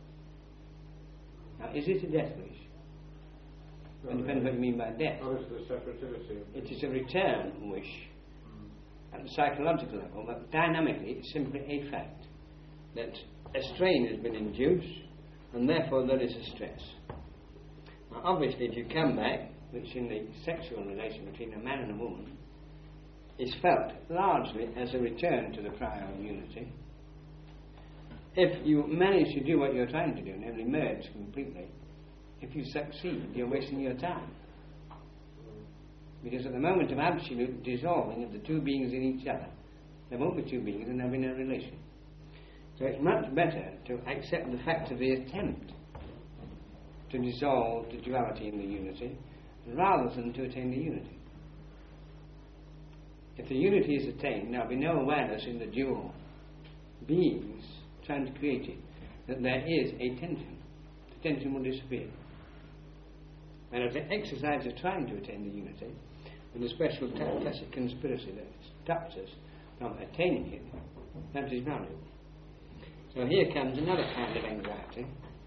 Now, is it a death wish? Well, it depends what you mean by death. Oh, it's the separativity. It is a return wish mm. at the psychological level, but dynamically it's simply a fact that a strain has been induced and therefore there is a stress. Now, obviously, if you come back, which in the sexual relation between a man and a woman is felt largely as a return to the prior unity, if you manage to do what you're trying to do, namely merge completely, if you succeed, you're wasting your time. Because at the moment of absolute dissolving of the two beings in each other, there won't be two beings and there'll be no relation. So it's much better to accept the fact of the attempt to dissolve the duality in the unity rather than to attain the unity. If the unity is attained, there'll be no awareness in the dual beings trying to create it. that there is a tension. The tension will disappear. And if the exercise of trying to attain the unity, with a special ta- tacit conspiracy that stops us from attaining it, that is valuable. So here comes another kind of anxiety.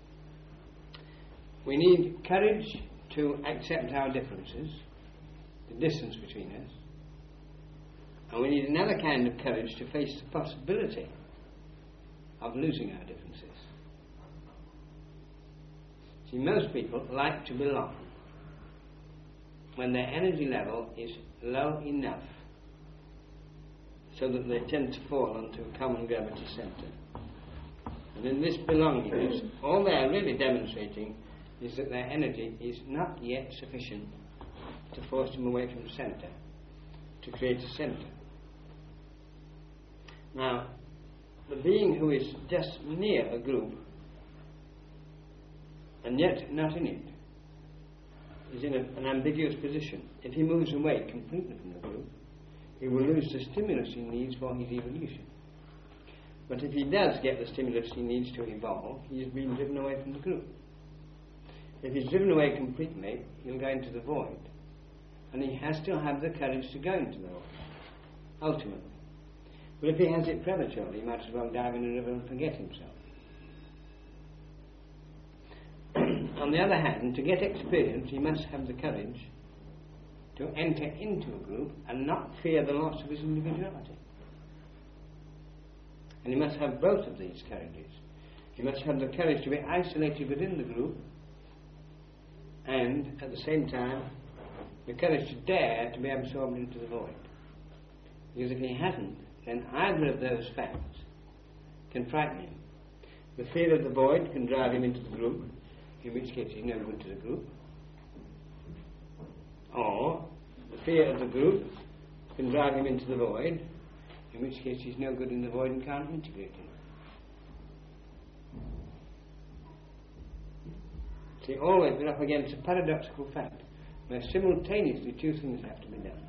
We need courage to accept our differences, the distance between us, and we need another kind of courage to face the possibility of losing our differences. See, most people like to belong when their energy level is low enough so that they tend to fall onto a common gravity centre. And in this belongingness, all they are really demonstrating is that their energy is not yet sufficient to force them away from the centre, to create a centre. Now, the being who is just near a group and yet not in it is in a, an ambiguous position. If he moves away completely from the group, he will lose the stimulus he needs for his evolution. But if he does get the stimulus he needs to evolve, he is being driven away from the group. If he's driven away completely, he'll go into the void. And he has to have the courage to go into the void, ultimately. But if he has it prematurely, he might as well dive in a river and forget himself. On the other hand, to get experience, he must have the courage to enter into a group and not fear the loss of his individuality. And he must have both of these courages. He must have the courage to be isolated within the group and, at the same time, the courage to dare to be absorbed into the void. Because if he hasn't, then either of those facts can frighten him. The fear of the void can drive him into the group, in which case he's no good to the group. Or the fear of the group can drive him into the void, in which case he's no good in the void and can't integrate it. See, always we're up against a paradoxical fact, where simultaneously two things have to be done.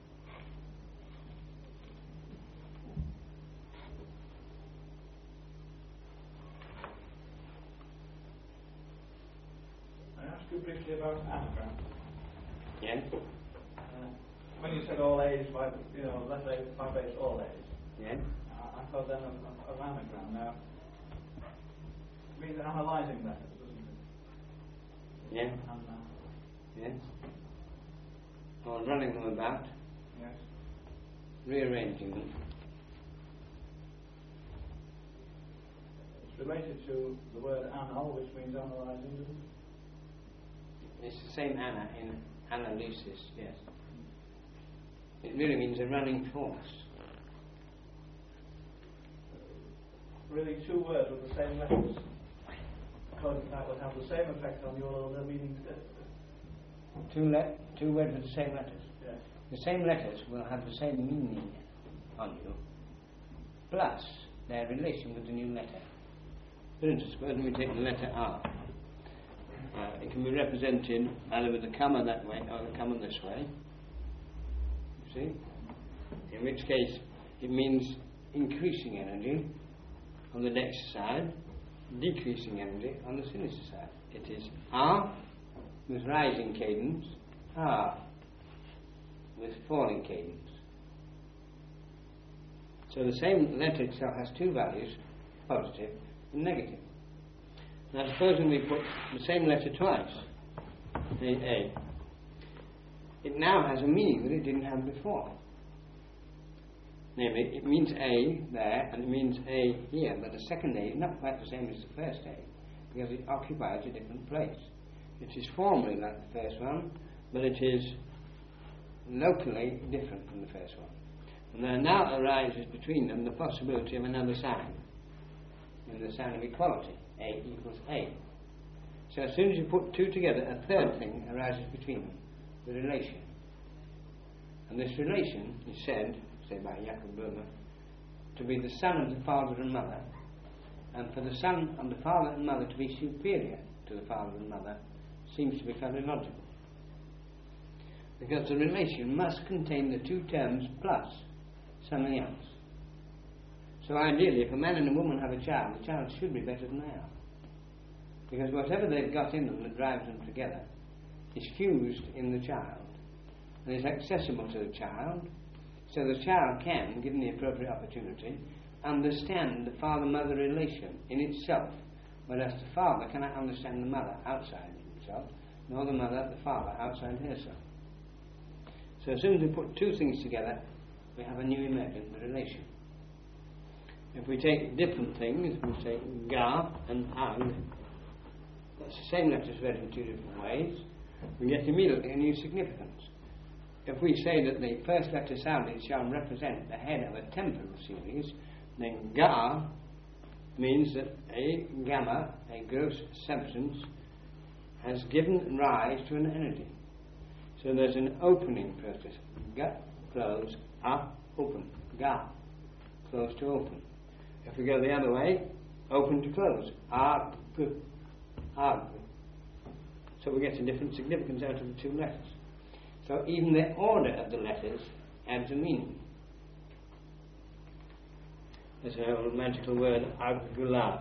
Briefly about anagram. Yeah. Uh, when you said all A's, five, you know, let's say five A's, all A's. Yeah. Uh, I thought then of, of, of anagram. Now, it means analysing methods, doesn't it? Yeah. And, uh, Yes. Or running them about. yes. Rearranging them. It's related to the word anal, which means analysing, doesn't it? It's the same ana in analysis, yes. It really means a running force. Really, two words with the same letters, according to that, would have the same effect on you, although their meanings differ. Two, le- two words with the same letters. Yes. The same letters will have the same meaning on you, plus their relation with the new letter. For instance, when we take the letter R, uh, it can be represented either with the comma that way or the comma this way. You see? In which case, it means increasing energy on the next side, decreasing energy on the sinister side. It is R with rising cadence, R with falling cadence. So the same letter itself has two values, positive and negative. Now supposing we put the same letter twice, A, A, it now has a meaning that it didn't have before. Namely, it means A there and it means A here, but the second A is not quite the same as the first A, because it occupies a different place. It is formally like the first one, but it is locally different from the first one. And there now arises between them the possibility of another sign, in the sign of equality. A equals A. So as soon as you put two together, a third thing arises between them, the relation. And this relation is said, say by Jacob Böhmer, to be the son of the father and mother, and for the son of the father and mother to be superior to the father and mother seems to be fairly logical. Because the relation must contain the two terms plus something else. So ideally, if a man and a woman have a child, the child should be better than they are. Because whatever they've got in them that drives them together is fused in the child and is accessible to the child, so the child can, given the appropriate opportunity, understand the father-mother relation in itself, whereas the father cannot understand the mother outside himself, nor the mother the father outside herself. So as soon as we put two things together, we have a new emergent relation. If we take different things, we say ga and ag, that's the same letters read in two different ways, we get immediately a new significance. If we say that the first letter sounded shall represent the head of a temporal series, then ga means that a gamma, a gross substance, has given rise to an energy. So there's an opening process. Ga, close, a, open. Ga, close to open. If we go the other way, open to close. A, g, a. So we get a different significance out of the two letters. So even the order of the letters adds a meaning. There's an old magical word, agula.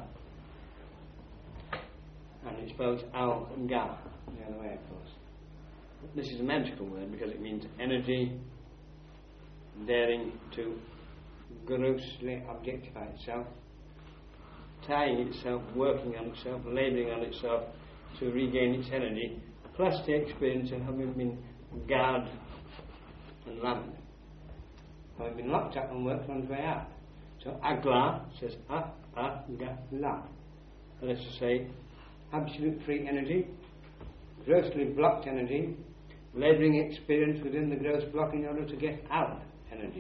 And it spells al-ga, the other way, of course. This is a magical word because it means energy, daring to grossly objectify itself, tying itself, working on itself, labouring on itself to regain its energy, plus the experience of having been guarded and loved, having been locked up and worked one's way out. So agla says a, a, ga, la. That is to say, absolute free energy, grossly blocked energy, labouring experience within the gross block in order to get out energy.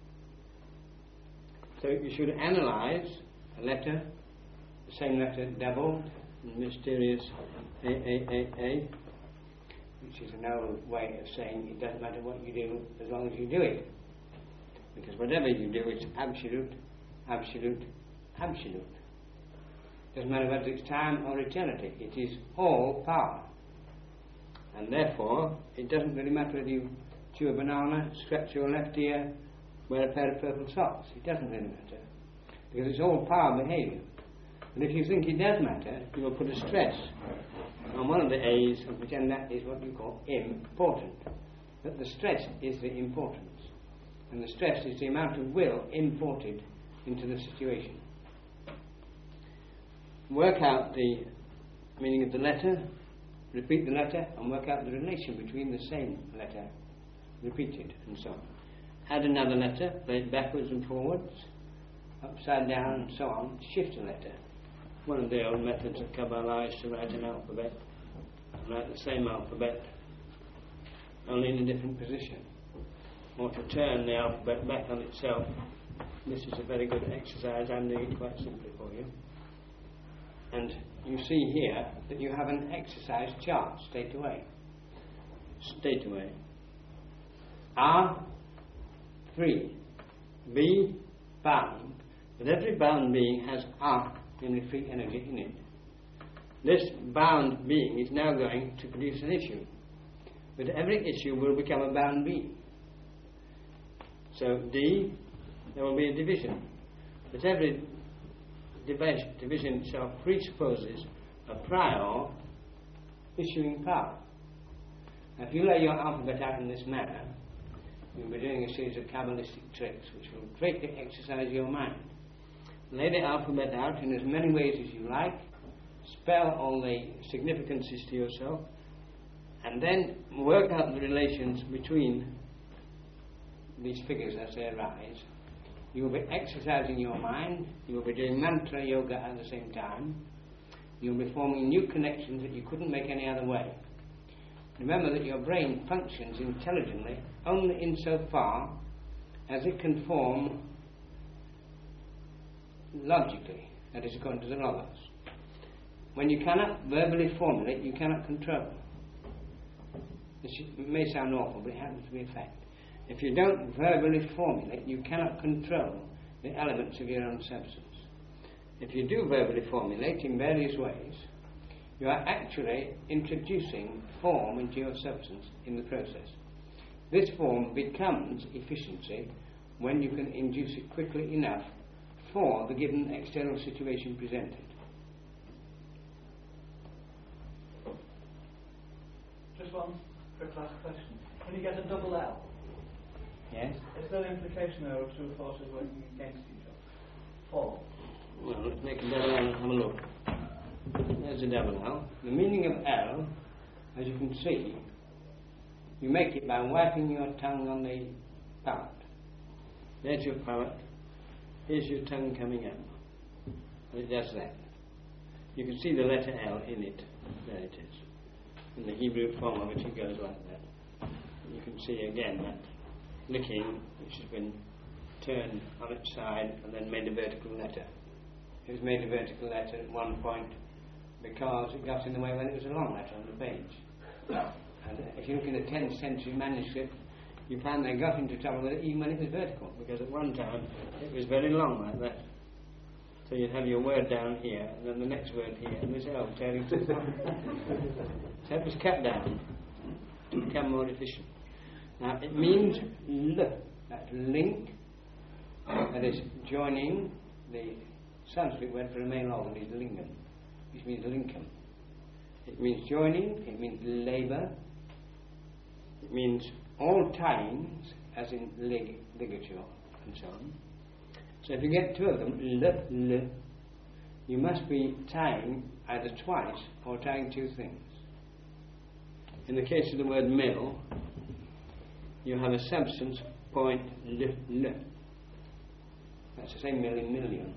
So you should analyse a letter, the same letter doubled, mysterious A, A, A, A, which is an old way of saying it doesn't matter what you do as long as you do it. Because whatever you do, it's absolute, absolute, absolute. Doesn't matter whether it's time or eternity, it is all power. And therefore, it doesn't really matter whether you chew a banana, scratch your left ear, wear a pair of purple socks. It doesn't really matter. Because it's all power behaviour. And if you think it does matter, you will put a stress on one of the A's and pretend that is what you call important. But the stress is the importance. And the stress is the amount of will imported into the situation. Work out the meaning of the letter, repeat the letter, and work out the relation between the same letter repeated, and so on. Add another letter, play it backwards and forwards, upside down and so on, shift a letter. One of the old methods of Kabbalah is to write an alphabet, write the same alphabet, only in a different position. Or to turn the alphabet back on itself. This is a very good exercise. I'm doing it quite simply for you. And you see here that you have an exercise chart straight away. Straight away. A, free. B, bound. But every bound being has A, namely free energy, in it. This bound being is now going to produce an issue. But every issue will become a bound being. So D, there will be a division. But every division, division itself presupposes a prior issuing power. Now, if you lay your alphabet out in this manner, you'll be doing a series of Kabbalistic tricks which will greatly exercise your mind. Lay the alphabet out in as many ways as you like, spell all the significances to yourself, and then work out the relations between these figures as they arise. You will be exercising your mind, you will be doing mantra yoga at the same time, you will be forming new connections that you couldn't make any other way. Remember that your brain functions intelligently only insofar as it can form logically, that is according to the Logos. When you cannot verbally formulate, you cannot control. This may sound awful, but it happens to be a fact. If you don't verbally formulate, you cannot control the elements of your own substance. If you do verbally formulate in various ways, you are actually introducing form into your substance in the process. This form becomes efficiency when you can induce it quickly enough for the given external situation presented. Just one quick last question. When you get a double L, Yes? is there an implication there of two forces working against each other? For? Well, let's make a double L and have a look. There's a double L. The meaning of L, as you can see, you make it by wiping your tongue on the palate. There's your palate. Here's your tongue coming up. And it does that. You can see the letter L in it. There it is. In the Hebrew form of it, it goes like that. You can see again that licking, which has been turned on its side and then made a vertical letter. It was made a vertical letter at one point because it got in the way when it was a long letter on the page. And if you look in the tenth century manuscript, you find they got into trouble with it even when it was vertical, because at one time it was very long like that. So you'd have your word down here, and then the next word here, and this L tearing to the front. So it was cut down to become more efficient. Now it means L, that link, that is joining. The Sanskrit word for a male organ is lingam, which means linkum. It means joining, it means labour, it means all tyings, as in lig, ligature and so on. So if you get two of them, L, L, you must be tying either twice or tying two things. In the case of the word mill, you have a substance point L, L. That's the same mill in million.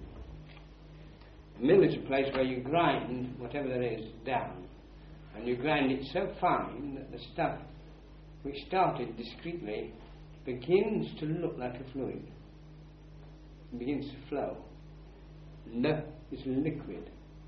A mill is a place where you grind whatever there is down, and you grind it so fine that the stuff which started discreetly begins to look like a fluid. It begins to flow. L is liquid.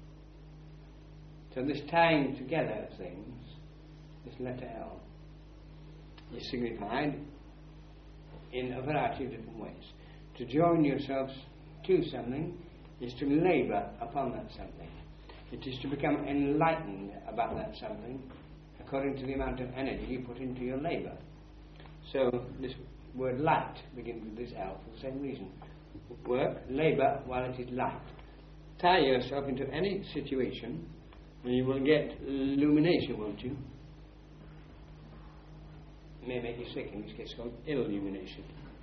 So this tying together of things, this letter L, is signified in a variety of different ways. To join yourselves to something is to labour upon that something. It is to become enlightened about that something according to the amount of energy you put into your labour. So this word light begins with this L for the same reason. Work, labour while it is light. Tie yourself into any situation and you will get illumination, won't you? It may make you sick, in which case it's called illumination.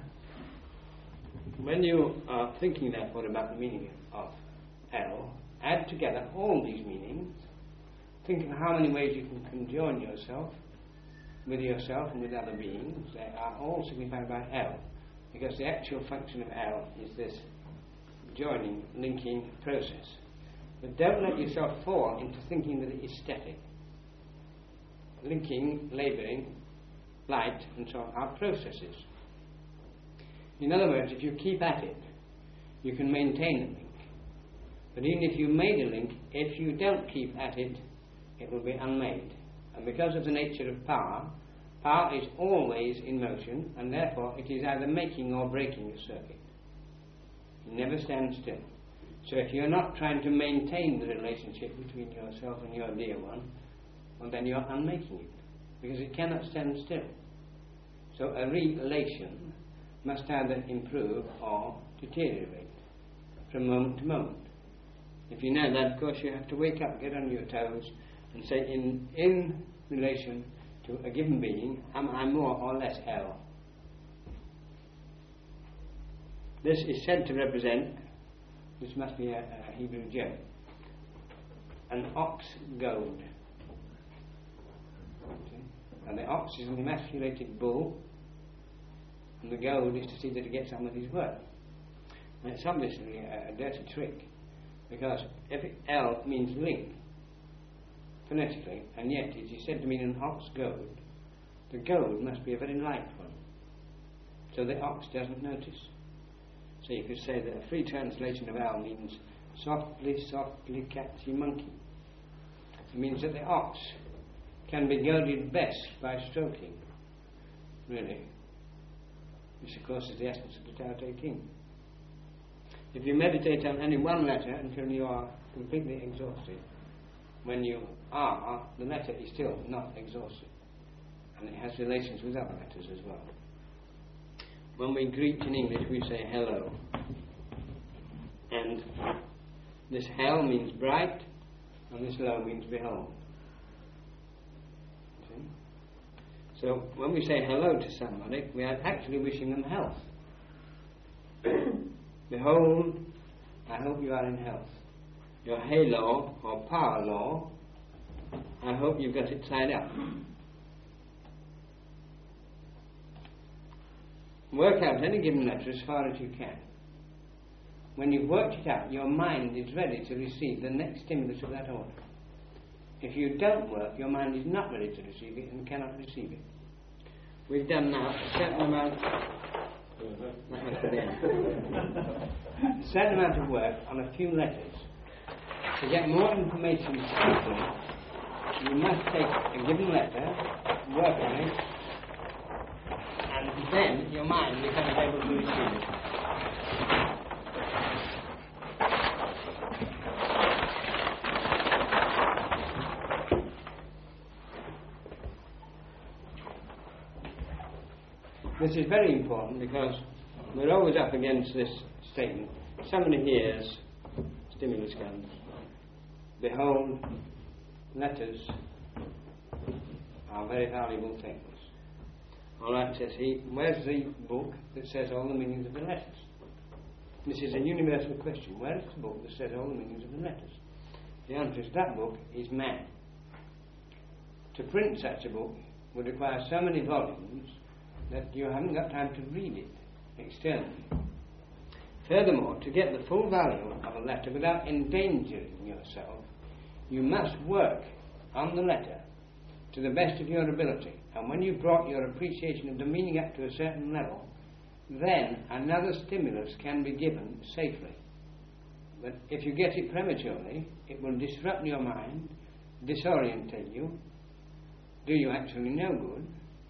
When you are thinking therefore about the meaning of L, add together all these meanings. Think of how many ways you can conjoin yourself with yourself and with other beings. They are all signified by L, because the actual function of L is this joining, linking process. But don't let yourself fall into thinking that it is static. Linking, labouring, light, and so on are processes. In other words, if you keep at it, you can maintain a link. But even if you made a link, if you don't keep at it, it will be unmade. And because of the nature of power, power is always in motion, and therefore it is either making or breaking a circuit. It never stands still. So if you're not trying to maintain the relationship between yourself and your dear one, well then you're unmaking it, because it cannot stand still. So a relation must either improve or deteriorate from moment to moment. If you know that, of course, you have to wake up, get on your toes, and say, in, in relation to a given being, am I more or less L? This is said to represent, this must be a, a Hebrew joke, an ox goad. Okay? And the ox is an emasculated bull, and the goad is to see that he gets on with his work. And it's obviously a, a dirty trick, because if it, L means link, phonetically, and yet it is said to mean an ox goad, the goad must be a very light one, so the ox doesn't notice. So you could say that a free translation of L means softly, softly, catchy monkey. It means that the ox can be goaded best by stroking, really, which of course is the essence of the Tao Te King. If you meditate on any one letter until you are completely exhausted, when you are, the letter is still not exhausted, and it has relations with other letters as well. When we greet in English, we say hello. And this hell means bright, and this lo means behold. See? So when we say hello to somebody, we are actually wishing them health. Behold, I hope you are in health. Your halo or power law, I hope you've got it tied up. Work out any given letter as far as you can. When you've worked it out, your mind is ready to receive the next stimulus of that order. If you don't work, your mind is not ready to receive it and cannot receive it. We've done now a certain amount a certain amount of work on a few letters. To get more information quickly, you must take a given letter, work on it, and then your mind becomes able to receive it. This is very important because we're always up against this statement. Somebody hears stimulus comes. Behold, letters are very valuable things. All right, says he, where's the book that says all the meanings of the letters? This is a universal question. Where is the book that says all the meanings of the letters? The answer is that book is man. To print such a book would require so many volumes that you haven't got time to read it externally. Furthermore, to get the full value of a letter without endangering yourself, you must work on the letter to the best of your ability. And when you've brought your appreciation of the meaning up to a certain level, then another stimulus can be given safely. But if you get it prematurely, it will disrupt your mind, disorientate you, do you actually no good,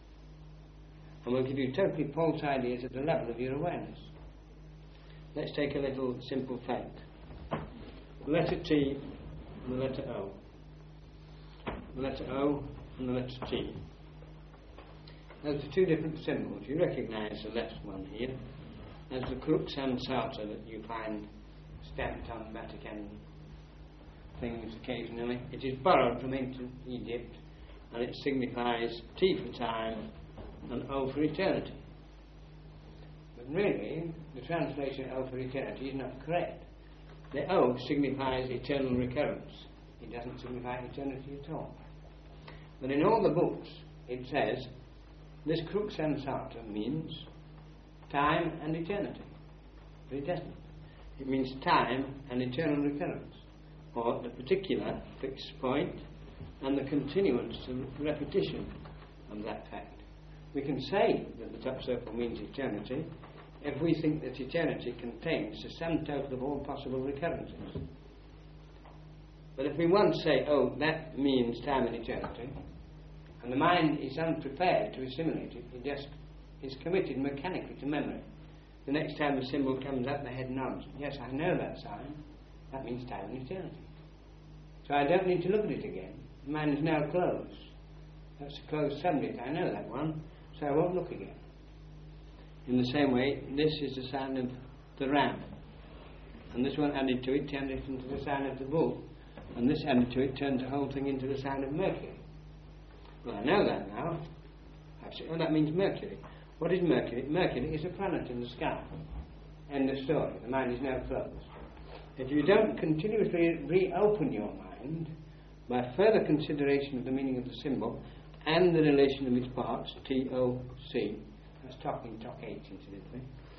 and will give you totally false ideas at the level of your awareness. Let's take a little simple fact. The letter T and the letter O. The letter O and the letter T. Those are two different symbols. You recognise the left one here as the crux ansata that you find stamped on Vatican things occasionally. It is borrowed from ancient Egypt, and it signifies T for time and O for eternity. But really, the translation O for eternity is not correct. The O signifies eternal recurrence. It doesn't signify eternity at all. But in all the books, it says this crux ansata means time and eternity. But it doesn't. It means time and eternal recurrence, or the particular fixed point and the continuance and repetition of that fact. We can say that the top circle means eternity if we think that eternity contains the sum total of all possible recurrences. But if we once say, oh, that means time and eternity, and the mind is unprepared to assimilate it, it just is committed mechanically to memory. The next time a symbol comes up, the head nods. Yes, I know that sign. That means time and eternity. So I don't need to look at it again. The mind is now closed. That's a closed subject. I know that one, so I won't look again. In the same way, this is the sign of the ram. And this one added to it turned it into the sign of the bull. And this added to it turned the whole thing into the sign of Mercury. Well, I know that now. I've said, oh, that means Mercury. What is Mercury? Mercury is a planet in the sky. End of story. The mind is now closed. If you don't continuously reopen your mind by further consideration of the meaning of the symbol and the relation of its parts, T O C, that's talking talk H incidentally,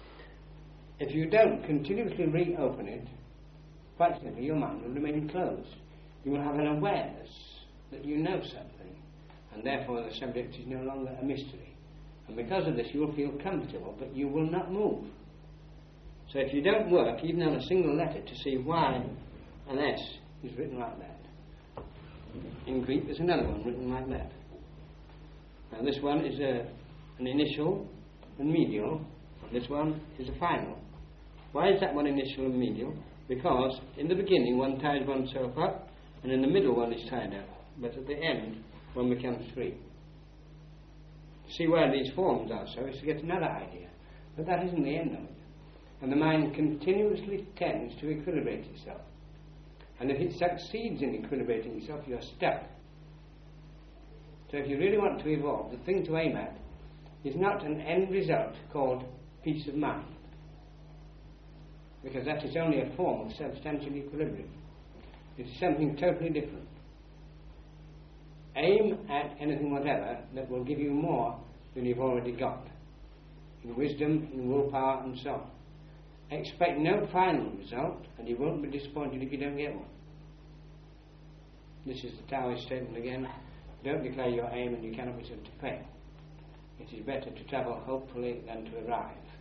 if you don't continuously reopen it, quite simply your mind will remain closed. You will have an awareness that you know something, and therefore the subject is no longer a mystery. And because of this you will feel comfortable, but you will not move. So if you don't work even on a single letter to see why an S is written like that, in Greek there's another one written like that. Now this one is a, an initial and medial, this one is a final. Why is that one initial and medial? Because in the beginning one ties oneself up, and in the middle one is tied up, but at the end one becomes free. To see where these forms are so is to get another idea, but that isn't the end of it. And the mind continuously tends to equilibrate itself. And if it succeeds in equilibrating itself, you're stuck. So if you really want to evolve, the thing to aim at is not an end result called peace of mind, because that is only a form of substantial equilibrium. It's something totally different. Aim at anything whatever that will give you more than you've already got, in wisdom, in willpower, and so on. Expect no final result, and you won't be disappointed if you don't get one. This is the Taoist statement again: don't declare your aim and you cannot be said to fail. It is better to travel hopefully than to arrive.